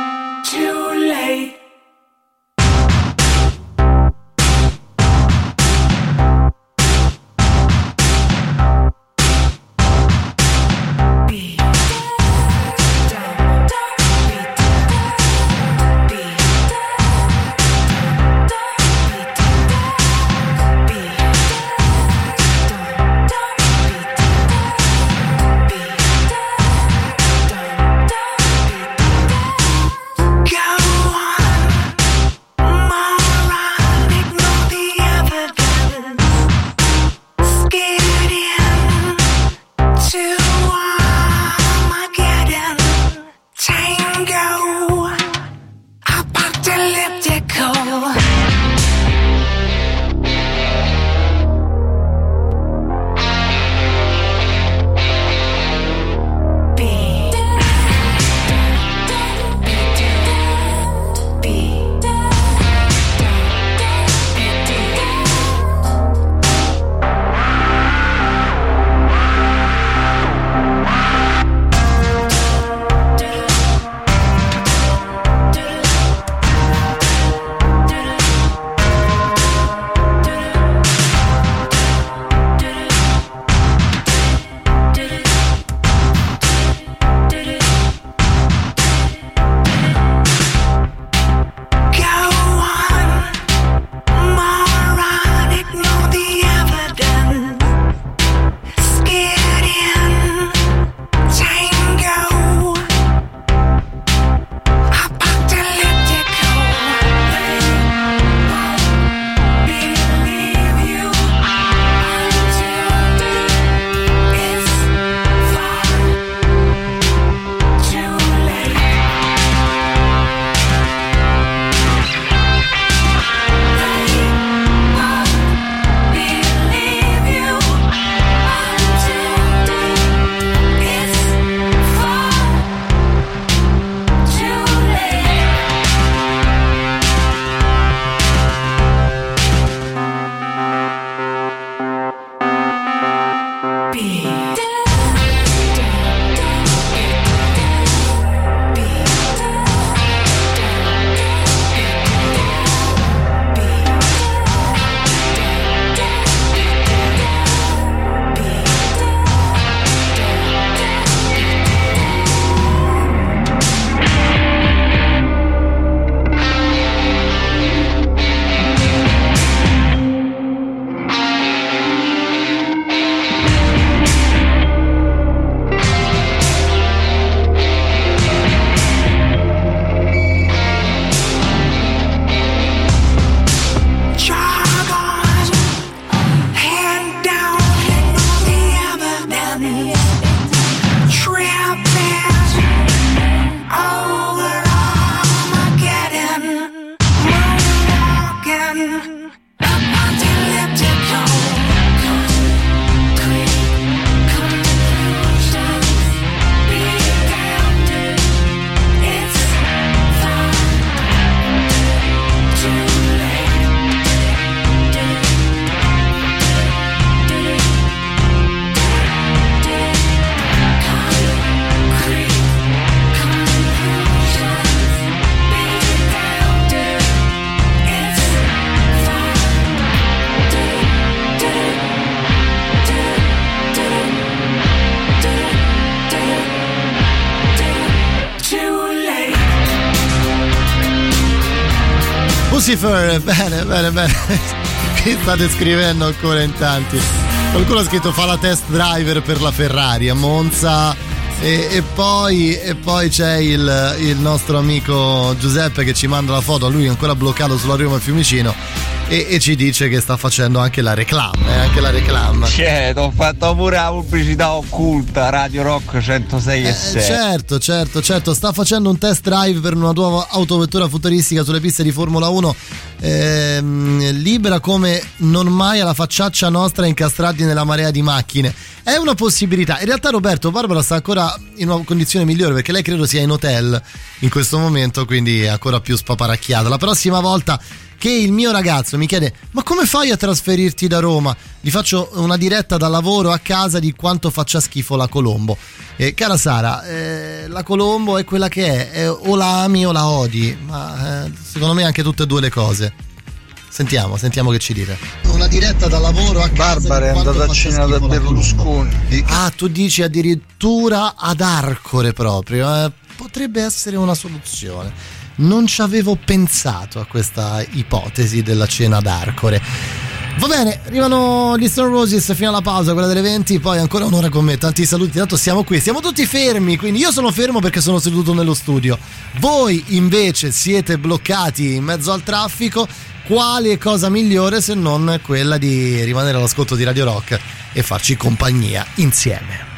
Speaker 3: Lucifer, bene, bene, bene. Qui state scrivendo ancora in tanti. Qualcuno ha scritto fa la test driver per la Ferrari a Monza. E, e, poi, e poi c'è il, il nostro amico Giuseppe che ci manda la foto, lui è ancora bloccato sulla Roma Fiumicino e, e ci dice che sta facendo anche la reclama, eh, anche la reclama.
Speaker 21: Certo, ho fatto pure la pubblicità occulta, Radio Rock centosei e sei.
Speaker 3: Eh, certo, certo, certo, sta facendo un test drive per una nuova autovettura futuristica sulle piste di Formula uno, ehm, libera come non mai alla facciaccia nostra incastrati nella marea di macchine. È una possibilità. In realtà Roberto, Barbara sta ancora in una condizione migliore perché lei credo sia in hotel in questo momento, quindi è ancora più spaparacchiata. La prossima volta che il mio ragazzo mi chiede ma come fai a trasferirti da Roma, gli faccio una diretta da lavoro a casa di quanto faccia schifo la Colombo. E cara Sara, eh, la Colombo è quella che è, è o la ami o la odi, ma eh, secondo me anche tutte e due le cose. Sentiamo, sentiamo che ci dite. Una diretta da lavoro a casa.
Speaker 7: Barbara è andata a cena da Berlusconi.
Speaker 3: Ah, tu dici addirittura ad Arcore proprio, eh? Potrebbe essere una soluzione. Non ci avevo pensato a questa ipotesi della cena ad Arcore. Va bene, arrivano gli Stone Roses fino alla pausa, quella delle venti, poi ancora un'ora con me, tanti saluti, tanto siamo qui, siamo tutti fermi, quindi io sono fermo perché sono seduto nello studio, voi invece siete bloccati in mezzo al traffico. Quale cosa migliore se non quella di rimanere all'ascolto di Radio Rock e farci compagnia insieme.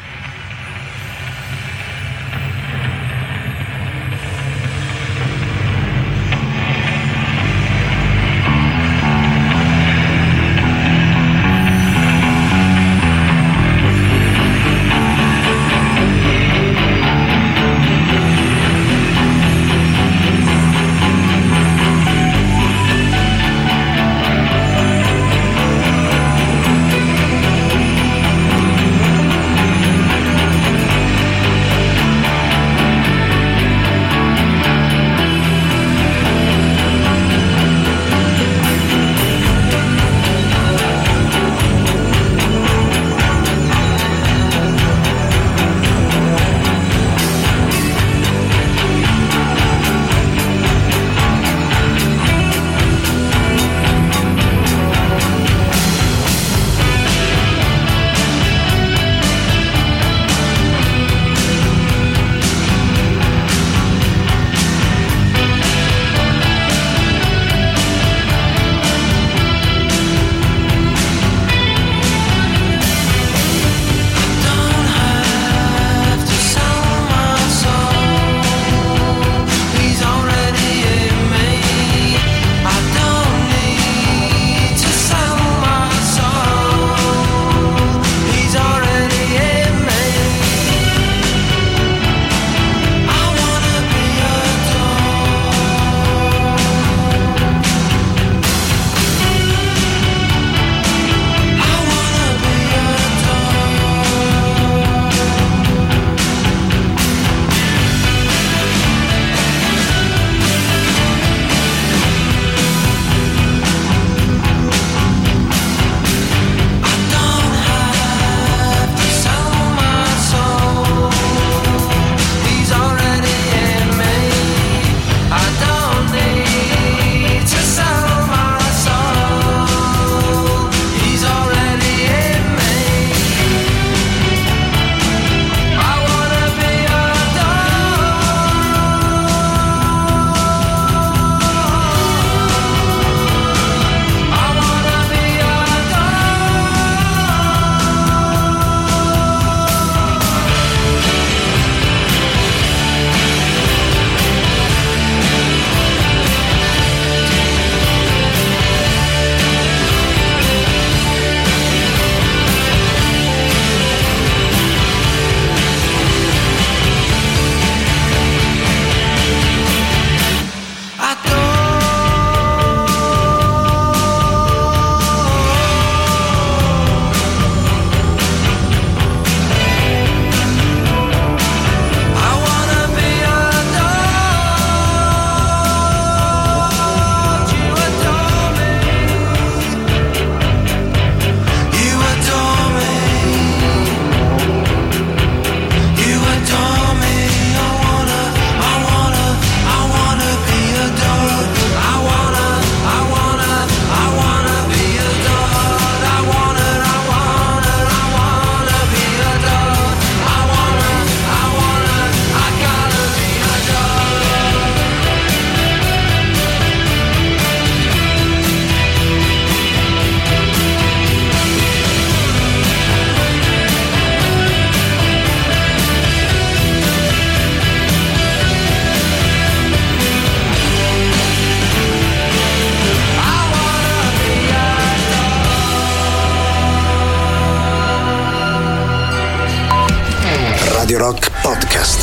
Speaker 1: Rock Podcast.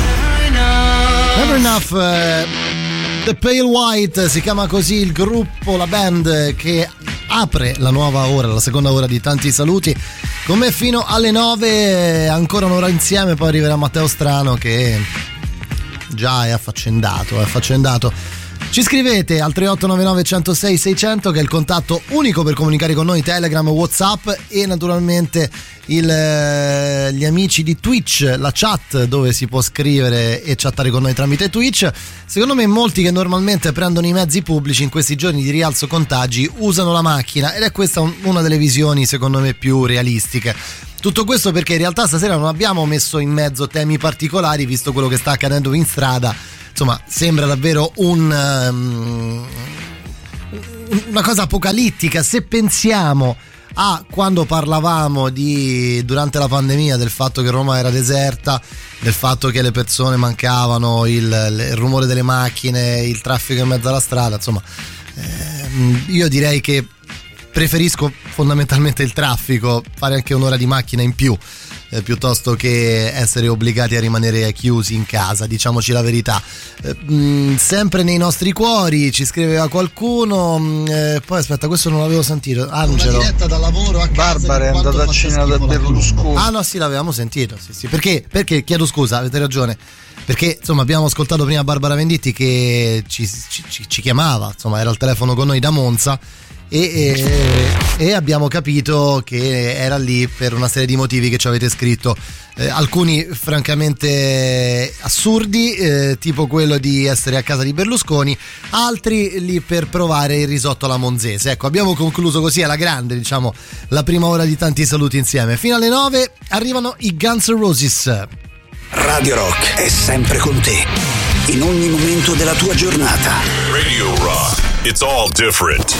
Speaker 3: Never Enough, eh, The Pale White si chiama così il gruppo, la band che apre la nuova ora, la seconda ora di Tanti Saluti. Con me fino alle nove, ancora un'ora insieme, poi arriverà Matteo Strano che già è affaccendato, è affaccendato. Ci scrivete al tre otto nove nove uno zero sei sei zero zero che è il contatto unico per comunicare con noi, Telegram, WhatsApp e naturalmente il, eh, gli amici di Twitch, la chat dove si può scrivere e chattare con noi tramite Twitch. Secondo me molti che normalmente prendono i mezzi pubblici in questi giorni di rialzo contagi usano la macchina ed è questa un, una delle visioni secondo me più realistiche. Tutto questo perché in realtà stasera non abbiamo messo in mezzo temi particolari, visto quello che sta accadendo in strada. Insomma, sembra davvero un, um, una cosa apocalittica. Se pensiamo a quando parlavamo di durante la pandemia del fatto che Roma era deserta, del fatto che le persone mancavano, il, il rumore delle macchine, il traffico in mezzo alla strada, insomma, eh, io direi che preferisco fondamentalmente il traffico, fare anche un'ora di macchina in più eh, piuttosto che essere obbligati a rimanere chiusi in casa, diciamoci la verità. Eh, mh, sempre nei nostri cuori ci scriveva qualcuno, eh, poi aspetta, questo non l'avevo sentito, Angelo.
Speaker 10: Una diretta da lavoro a casa.
Speaker 7: Barbara è andata a cena da Berlusconi.
Speaker 3: Ah no, sì, l'avevamo sentito, sì, sì. Perché? Perché, chiedo scusa, avete ragione. Perché insomma abbiamo ascoltato prima Barbara Venditti che ci, ci, ci chiamava, insomma era al telefono con noi da Monza. E, e, e abbiamo capito che era lì per una serie di motivi che ci avete scritto, eh, alcuni francamente assurdi, eh, tipo quello di essere a casa di Berlusconi, altri lì per provare il risotto alla monzese. Ecco, abbiamo concluso così alla grande, diciamo, la prima ora di Tanti Saluti insieme. Fino alle nove arrivano i Guns N' Roses.
Speaker 1: Radio Rock è sempre con te, in ogni momento della tua giornata.
Speaker 2: Radio Rock. It's all different.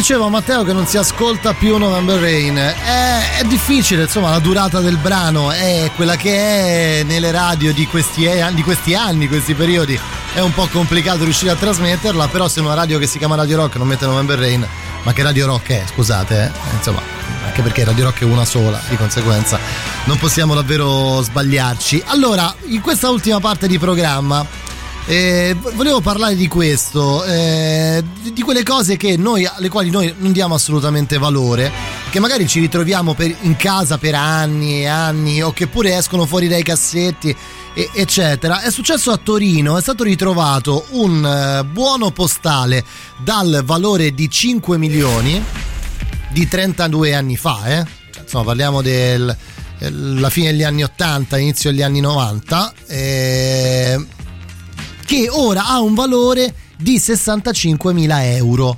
Speaker 3: Dicevo a Matteo che non si ascolta più November Rain. È, è difficile, insomma, la durata del brano è quella che è nelle radio di questi, di questi anni, questi periodi. È un po' complicato riuscire a trasmetterla, però se una radio che si chiama Radio Rock non mette November Rain, ma che Radio Rock è? Scusate, eh? Insomma, anche perché Radio Rock è una sola, di conseguenza non possiamo davvero sbagliarci. Allora, in questa ultima parte di programma Eh, volevo parlare di questo, eh, di, di quelle cose che noi, alle quali noi non diamo assolutamente valore, che magari ci ritroviamo per, in casa per anni e anni, o che pure escono fuori dai cassetti, e, eccetera. È successo a Torino, è stato ritrovato un eh, buono postale dal valore di cinque milioni di trentadue anni fa, eh? Cioè, insomma, parliamo del la fine degli anni ottanta, inizio degli anni novanta, eh, che ora ha un valore di sessantacinquemila euro.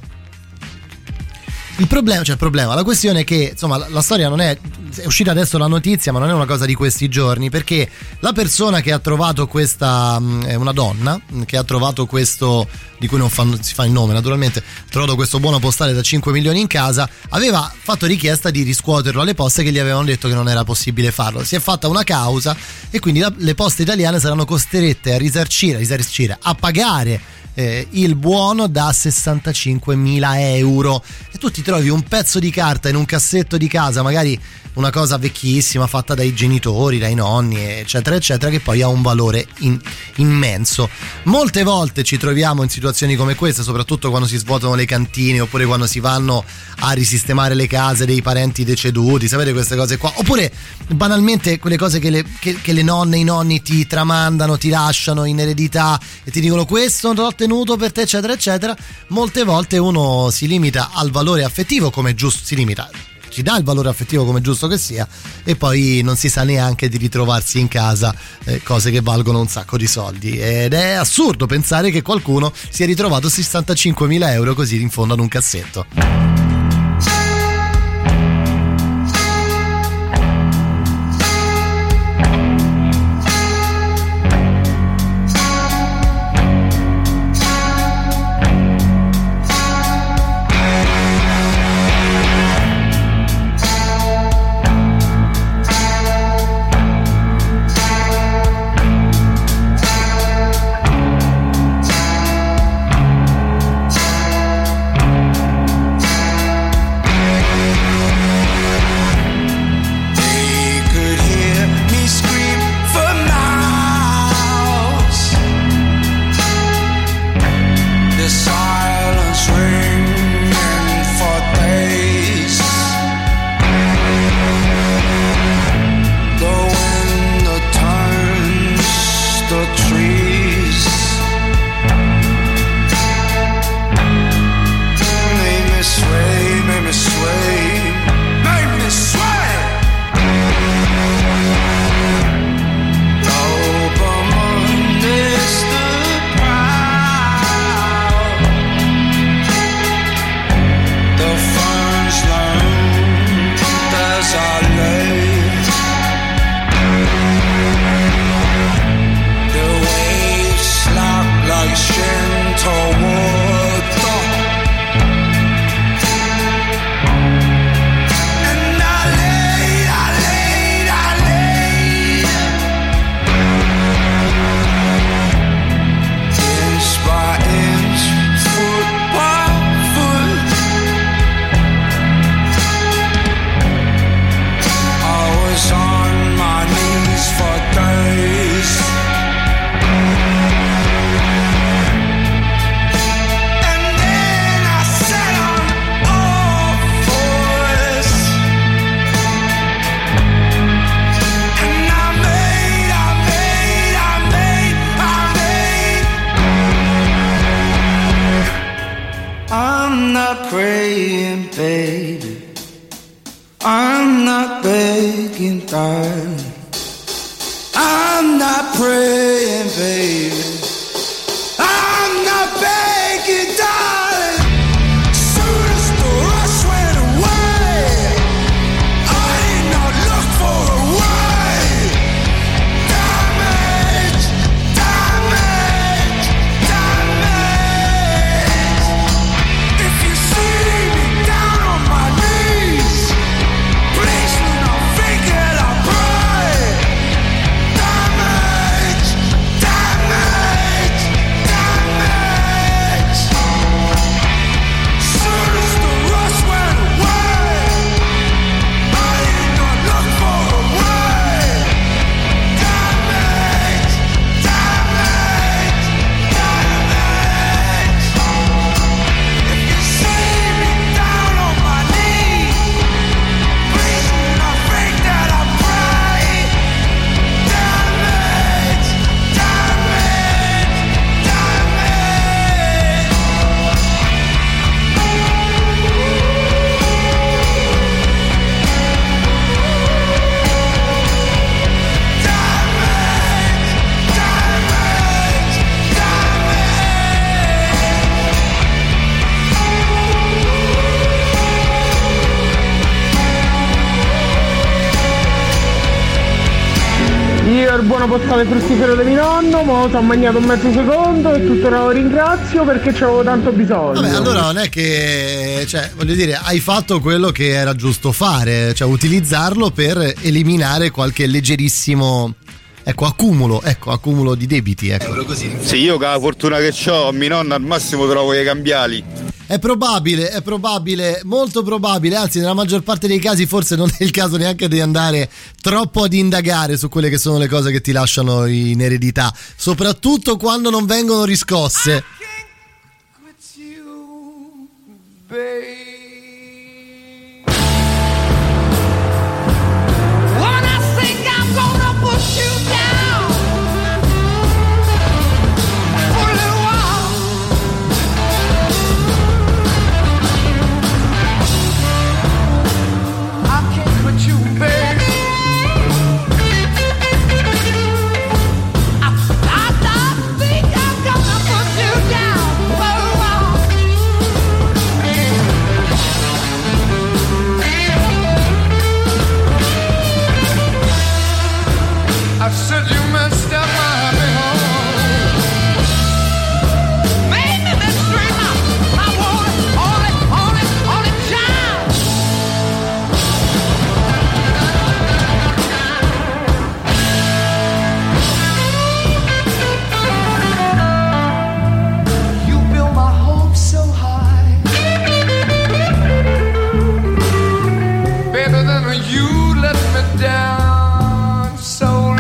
Speaker 3: Il problema, cioè il problema, la questione è che, insomma, la, la storia non è, è uscita adesso la notizia, ma non è una cosa di questi giorni, perché la persona che ha trovato questa, è una donna, che ha trovato questo, di cui non fa, si fa il nome naturalmente, ha trovato questo buono postale da cinque milioni in casa, aveva fatto richiesta di riscuoterlo alle poste che gli avevano detto che non era possibile farlo. Si è fatta una causa e quindi la, le poste italiane saranno costrette a risarcire, a risarcire, a pagare Eh, il buono da sessantacinquemila euro, e tu ti trovi un pezzo di carta in un cassetto di casa, magari una cosa vecchissima fatta dai genitori, dai nonni, eccetera eccetera, che poi ha un valore in, immenso. Molte volte ci troviamo in situazioni come queste, soprattutto quando si svuotano le cantine, oppure quando si vanno a risistemare le case dei parenti deceduti, sapete, queste cose qua, oppure banalmente quelle cose che le, che, che le nonne e i nonni ti tramandano, ti lasciano in eredità e ti dicono: questo l'ho tenuto per te, eccetera eccetera. Molte volte uno si limita al valore affettivo, come giusto, si limita, ci dà il valore affettivo come giusto che sia, e poi non si sa neanche di ritrovarsi in casa eh, cose che valgono un sacco di soldi, ed è assurdo pensare che qualcuno si è ritrovato sessantacinquemila euro così in fondo ad un cassetto.
Speaker 9: If you see me
Speaker 14: una postale fruttifero di mio nonno, mo ti ho mangiato un mezzo secondo e tuttora lo ringrazio perché c'avevo tanto bisogno.
Speaker 3: Vabbè, allora non è che, cioè, voglio dire, hai fatto quello che era giusto fare, cioè utilizzarlo per eliminare qualche leggerissimo, ecco, accumulo, ecco, accumulo di debiti, ecco.
Speaker 7: Se io con la fortuna che ho, mio nonno al massimo trovo i cambiali.
Speaker 3: È probabile, è probabile, molto probabile, anzi nella maggior parte dei casi forse non è il caso neanche di andare troppo ad indagare su quelle che sono le cose che ti lasciano in eredità, soprattutto quando non vengono riscosse.
Speaker 9: I said you messed up my happy home. Made me mistreat my, my only, only, only, only child. You built my hopes so high. Better than you let me down so low.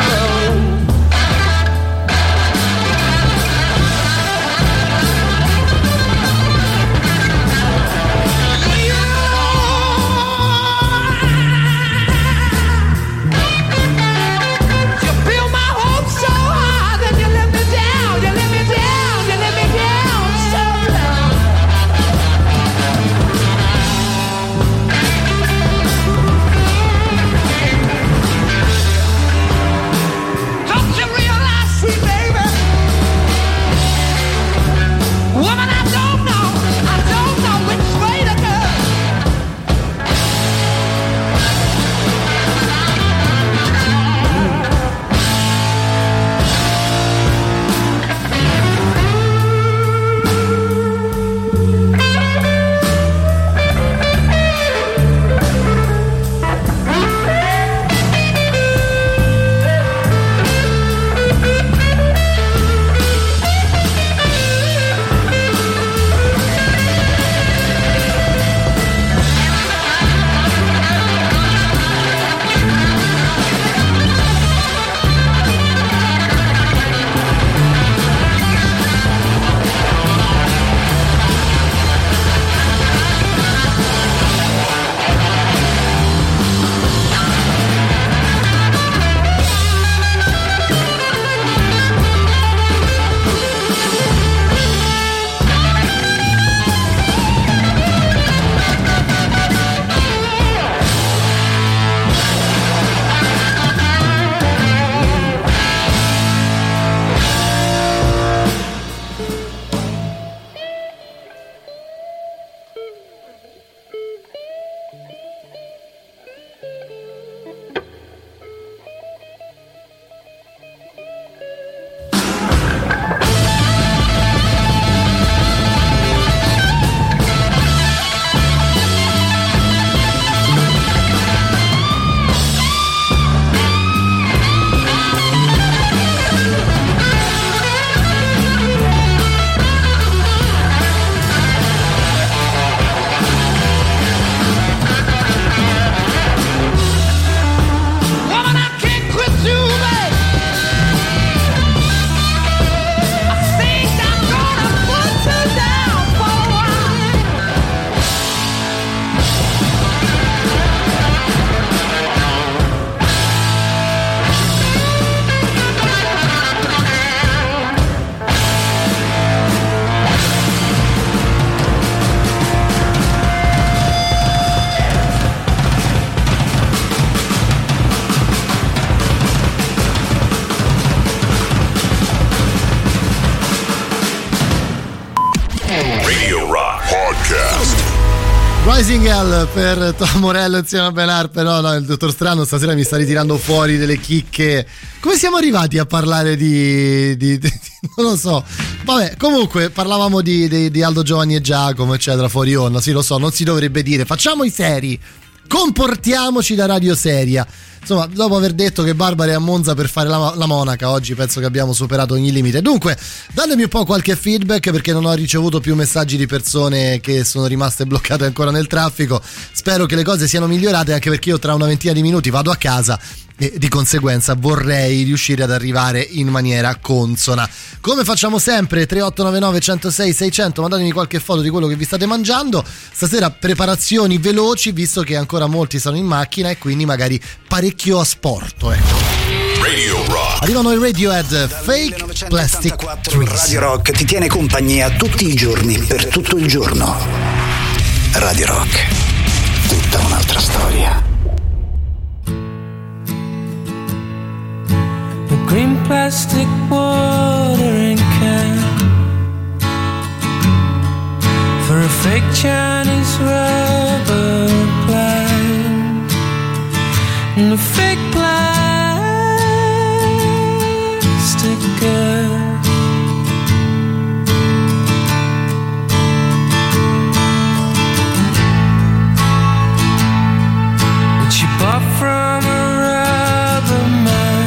Speaker 2: Radio Rock Podcast.
Speaker 3: Rising Hell per Tom Morello insieme a Ben Harper. No, no, il dottor Strano stasera mi sta ritirando fuori delle chicche. Come siamo arrivati a parlare di, di, di, di non lo so. Vabbè, comunque parlavamo di, di, di Aldo, Giovanni e Giacomo, eccetera, fuori onda. Sì, lo so, non si dovrebbe dire. Facciamo i seri. Comportiamoci da radio seria. Insomma, dopo aver detto che Barbara è a Monza per fare la, la monaca, oggi penso che abbiamo superato ogni limite. Dunque, datemi un po' qualche feedback, perché non ho ricevuto più messaggi di persone che sono rimaste bloccate ancora nel traffico. Spero che le cose siano migliorate, anche perché io tra una ventina di minuti vado a casa e di conseguenza vorrei riuscire ad arrivare in maniera consona. Come facciamo sempre, tre otto nove nove, centosei, seicento, mandatemi qualche foto di quello che vi state mangiando. Stasera preparazioni veloci, visto che ancora molti sono in macchina e quindi magari parecchio asporto, ecco.
Speaker 2: Radio Rock.
Speaker 3: Arrivano i Radiohead, Fake Plastic Trees.
Speaker 1: Radio Rock ti tiene compagnia tutti i giorni, per tutto il giorno. Radio Rock, tutta un'altra storia.
Speaker 4: A green plastic watering can for a fake Chinese rubber plant and a fake plastic girl. That she bought from a rubber man.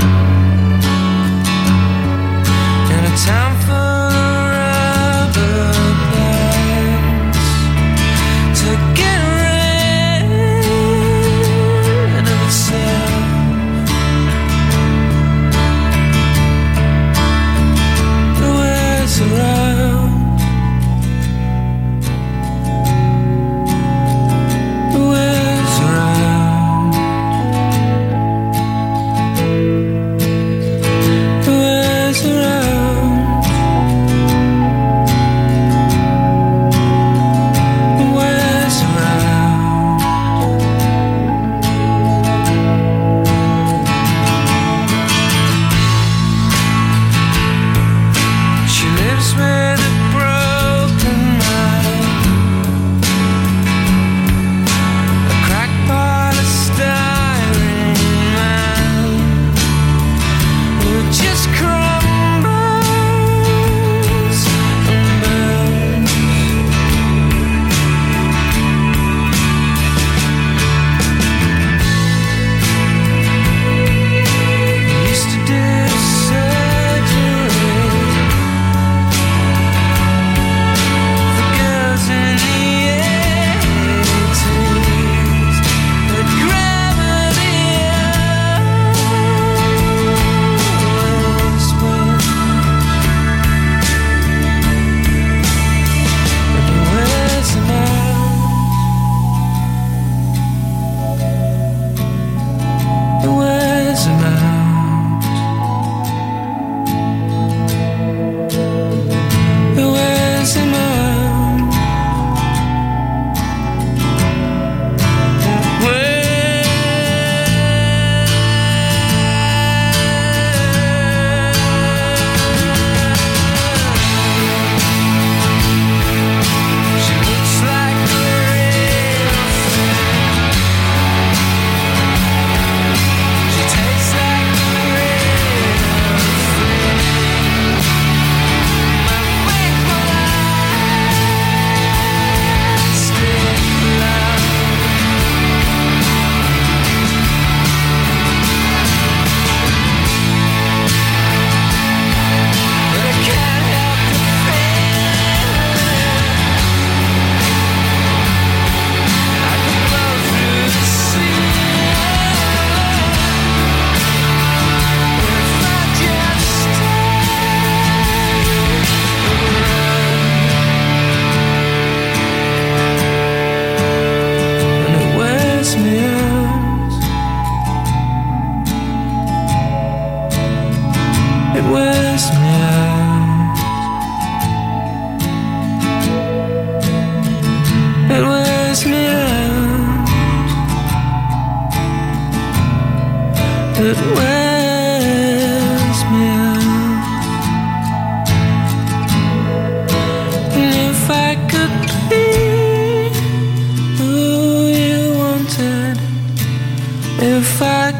Speaker 4: Time for rubber plants to get rid of itself. The ways around, the ways around, the ways around.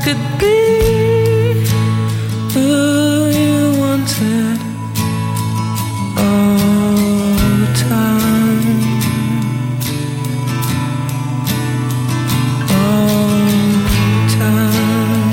Speaker 4: could be who you wanted all the time, all the time.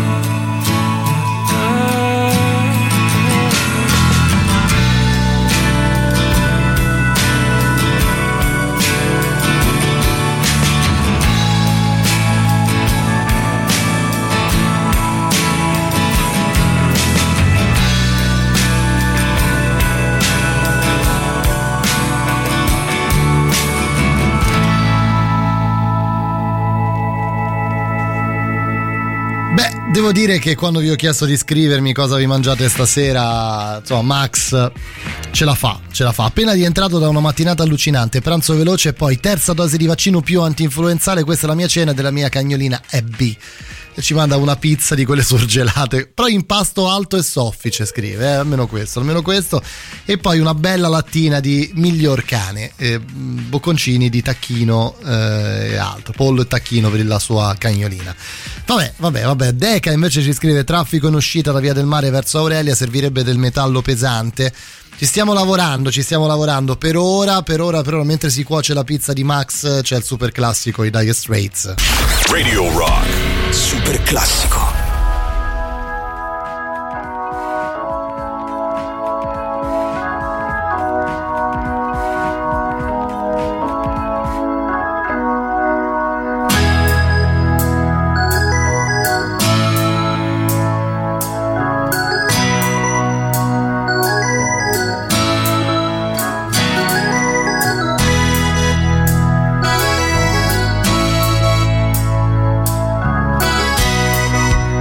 Speaker 3: Devo dire che quando vi ho chiesto di scrivermi cosa vi mangiate stasera, insomma, Max ce la fa, ce la fa. Appena rientrato da una mattinata allucinante, pranzo veloce e poi terza dose di vaccino più antinfluenzale, questa è la mia cena della mia cagnolina Abby. E ci manda una pizza di quelle surgelate, però impasto alto e soffice, scrive, eh, almeno questo, almeno questo. E poi una bella lattina di miglior cane, eh, bocconcini di tacchino eh, e altro, pollo e tacchino per la sua cagnolina. Vabbè, vabbè, vabbè. Deca invece ci scrive: traffico in uscita da Via del Mare verso Aurelia, servirebbe del metallo pesante. Ci stiamo lavorando, ci stiamo lavorando per ora, per ora, per ora, mentre si cuoce la pizza di Max c'è il super classico, i Dire Straits.
Speaker 2: Radio Rock.
Speaker 1: Super classico.
Speaker 13: Thank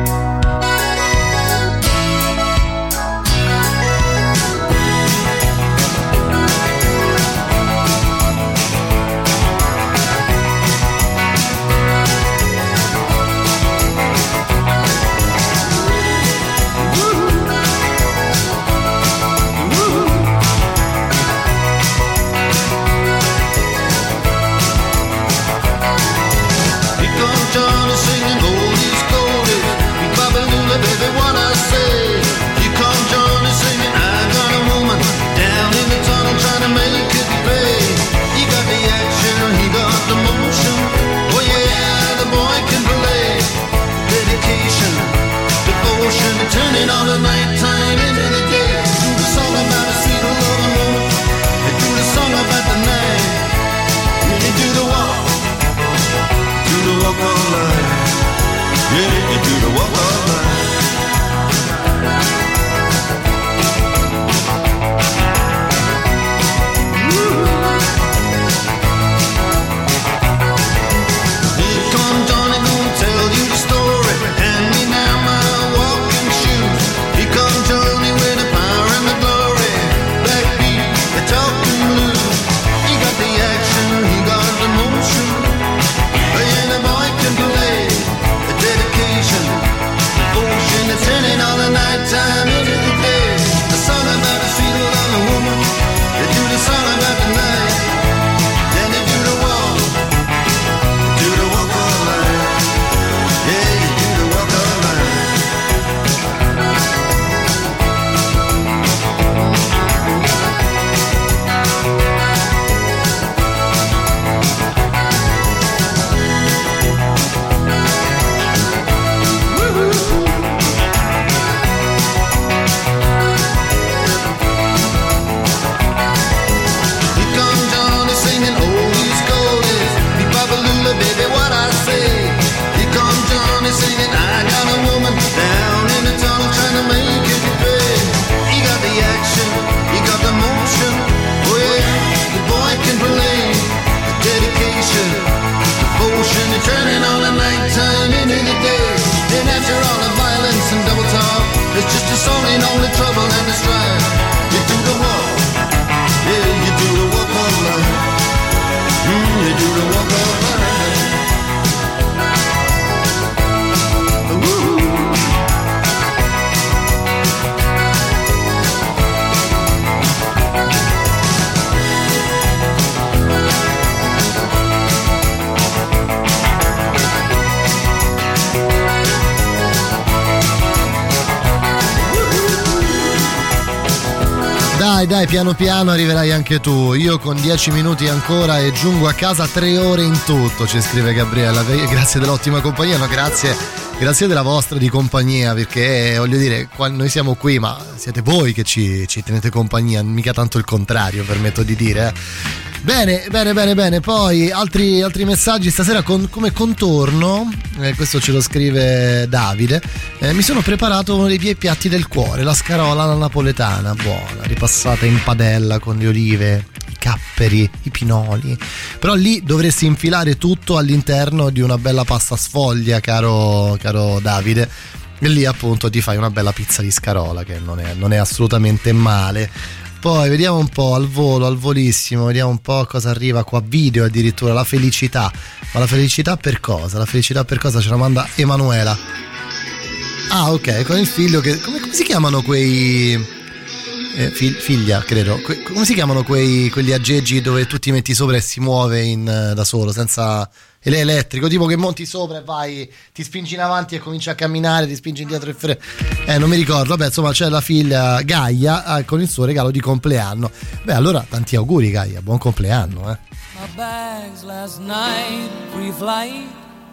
Speaker 3: Dai, dai, piano piano arriverai anche tu. Io con dieci minuti ancora e giungo a casa tre ore in tutto, ci scrive Gabriella. Grazie dell'ottima compagnia, no, grazie, grazie della vostra di compagnia, perché voglio dire, noi siamo qui, ma siete voi che ci, ci tenete compagnia, mica tanto il contrario, permetto di dire. Eh. Bene, bene, bene, bene. Poi altri, altri messaggi stasera con, come contorno, eh, questo ce lo scrive Davide. Eh, mi sono preparato uno dei miei piatti del cuore, la scarola alla napoletana, buona, ripassata in padella con le olive, i capperi, i pinoli. Però lì dovresti infilare tutto all'interno di una bella pasta sfoglia, caro, caro Davide. E lì appunto ti fai una bella pizza di scarola, che non è, non è assolutamente male. Poi vediamo un po' al volo, al volissimo, vediamo un po' cosa arriva qua, video addirittura, la felicità. Ma la felicità per cosa? La felicità per cosa? Ce la manda Emanuela. Ah, ok, con il figlio che... Come, come si chiamano quei... Eh, fig- figlia, credo. Que- come si chiamano quei, quegli aggeggi dove tu ti metti sopra e si muove in, da solo, senza... E l'è elettrico, tipo che monti sopra e vai, ti spingi in avanti e cominci a camminare, ti spingi indietro e fre... Eh, non mi ricordo, vabbè, insomma, c'è la figlia Gaia eh, con il suo regalo di compleanno. Beh, allora tanti auguri Gaia, buon compleanno, eh.
Speaker 4: My bags last night, pre-flight,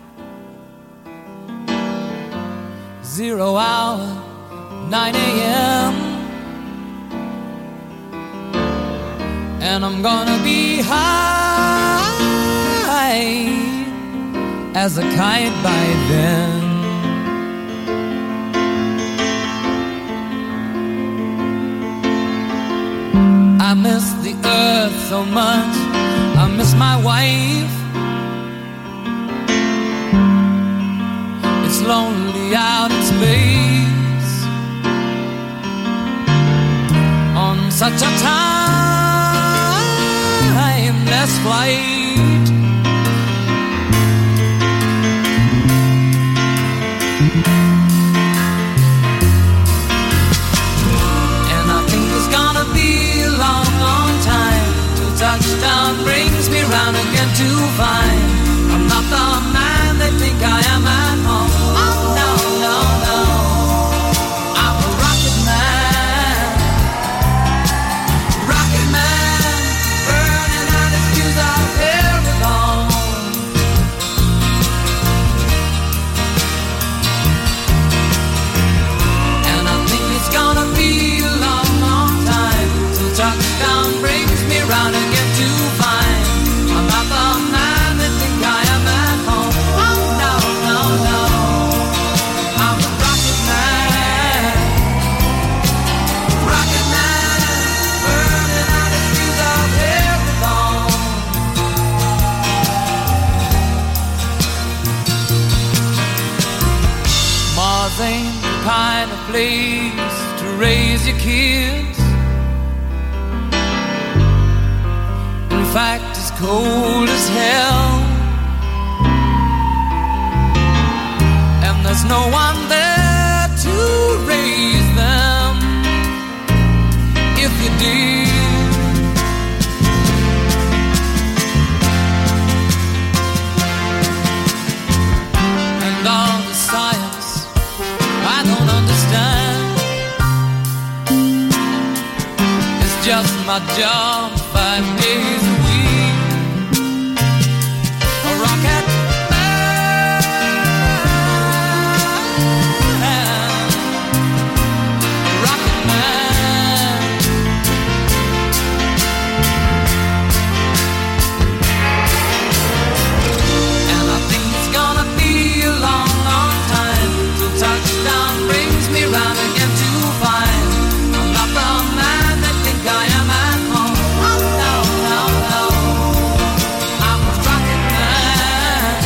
Speaker 4: zero hour, nine a.m. And I'm gonna be high as a kite by then. I miss the earth so much, I miss my wife. It's lonely out in space on such a timeless flight. Touchdown brings me round again to find I'm not the man they think I am at home. Oh no, no, no, I'm a rocket man, rocket man, burning out his fuse out here alone. And I think it's gonna be a long, long time till touchdown brings me round again. Ain't the kind of place to raise your kids. In fact, it's cold as hell, and there's no one there to raise them. If you did, and all the science I don't understand. It's just my job five days a week. A rocket man, a rocket man. And I think it's gonna be a long, long time till touchdown brings me round again to find I'm not the man they think I am at home. Oh no, no, no, I'm a rocket man,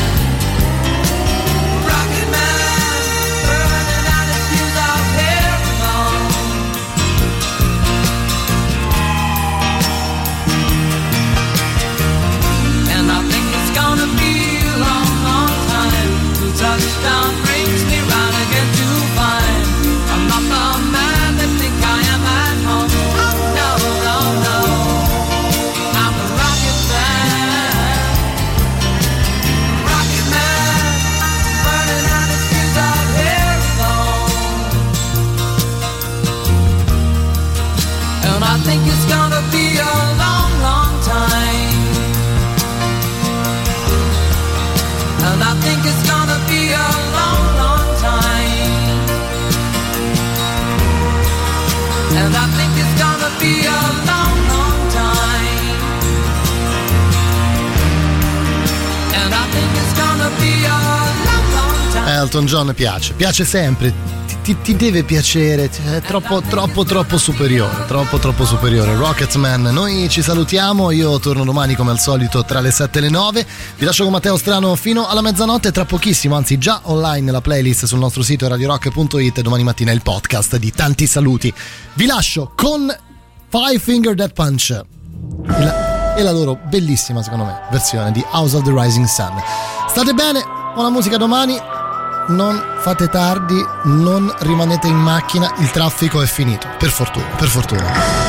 Speaker 3: Elton John piace, piace sempre, ti, ti, ti deve piacere, è troppo troppo troppo superiore, troppo troppo superiore. Rocketman, noi ci salutiamo, io torno domani come al solito tra le sette e le nove, vi lascio con Matteo Strano fino alla mezzanotte, tra pochissimo, anzi già online la playlist sul nostro sito radio rock punto it e domani mattina il podcast di Tanti Saluti. Vi lascio con Five Finger Death Punch e la loro bellissima, secondo me, versione di House of the Rising Sun. State bene, buona musica domani, non fate tardi, non rimanete in macchina, il traffico è finito, per fortuna, per fortuna.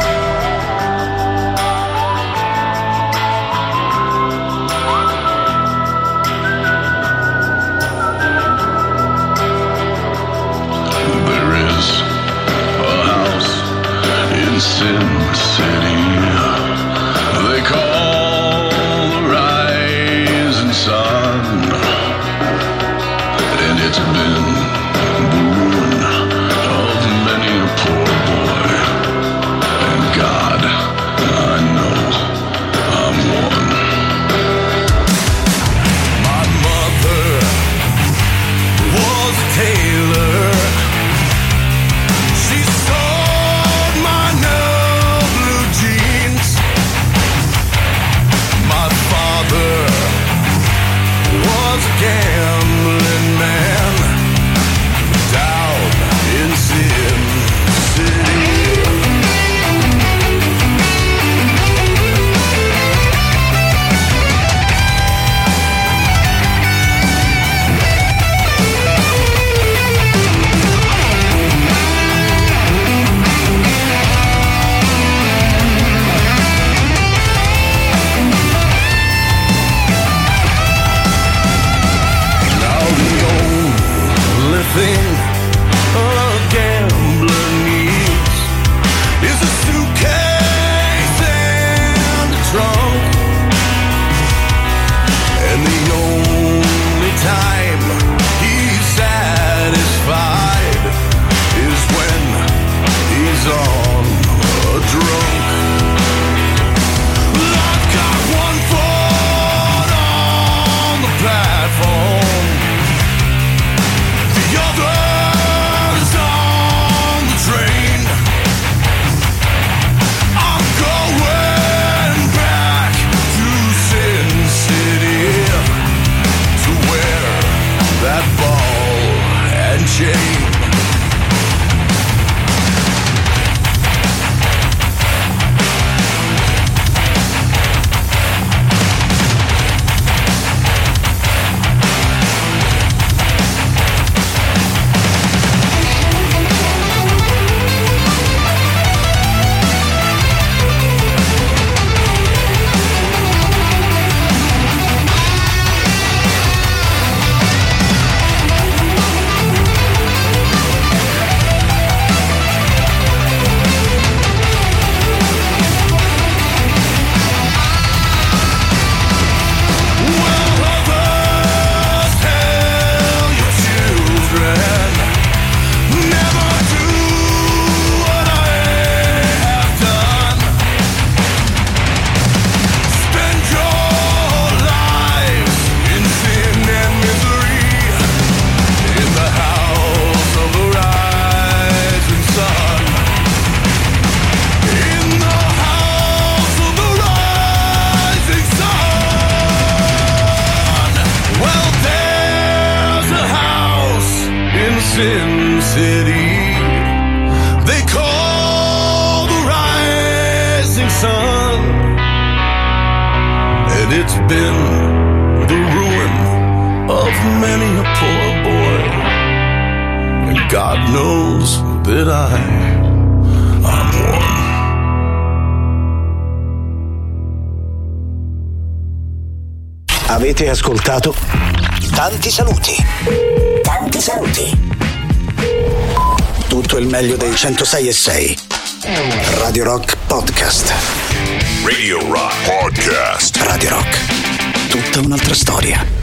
Speaker 5: Sin City, they call the rising sun, and it's been the ruin of many a poor boy, and God, I know I'm one. My mother was a tailor. She sold my new blue jeans. My father was a gambling man down in Sin City. Thing a gambler needs is a suitcase and a trunk, and the only time he's satisfied is when he's on a drunk. I've got one foot on the platform, the other's on the train. I'm going back to Sin City to wear that ball and chain. Sin City, they call the rising sun, and it's been the ruin of many a poor boy, and God knows that I am one.
Speaker 1: Avete ascoltato Tanti Saluti. Tanti Saluti. Tutto il meglio dei centosei e sei. Radio Rock Podcast.
Speaker 2: Radio Rock Podcast.
Speaker 1: Radio Rock. Tutta un'altra storia.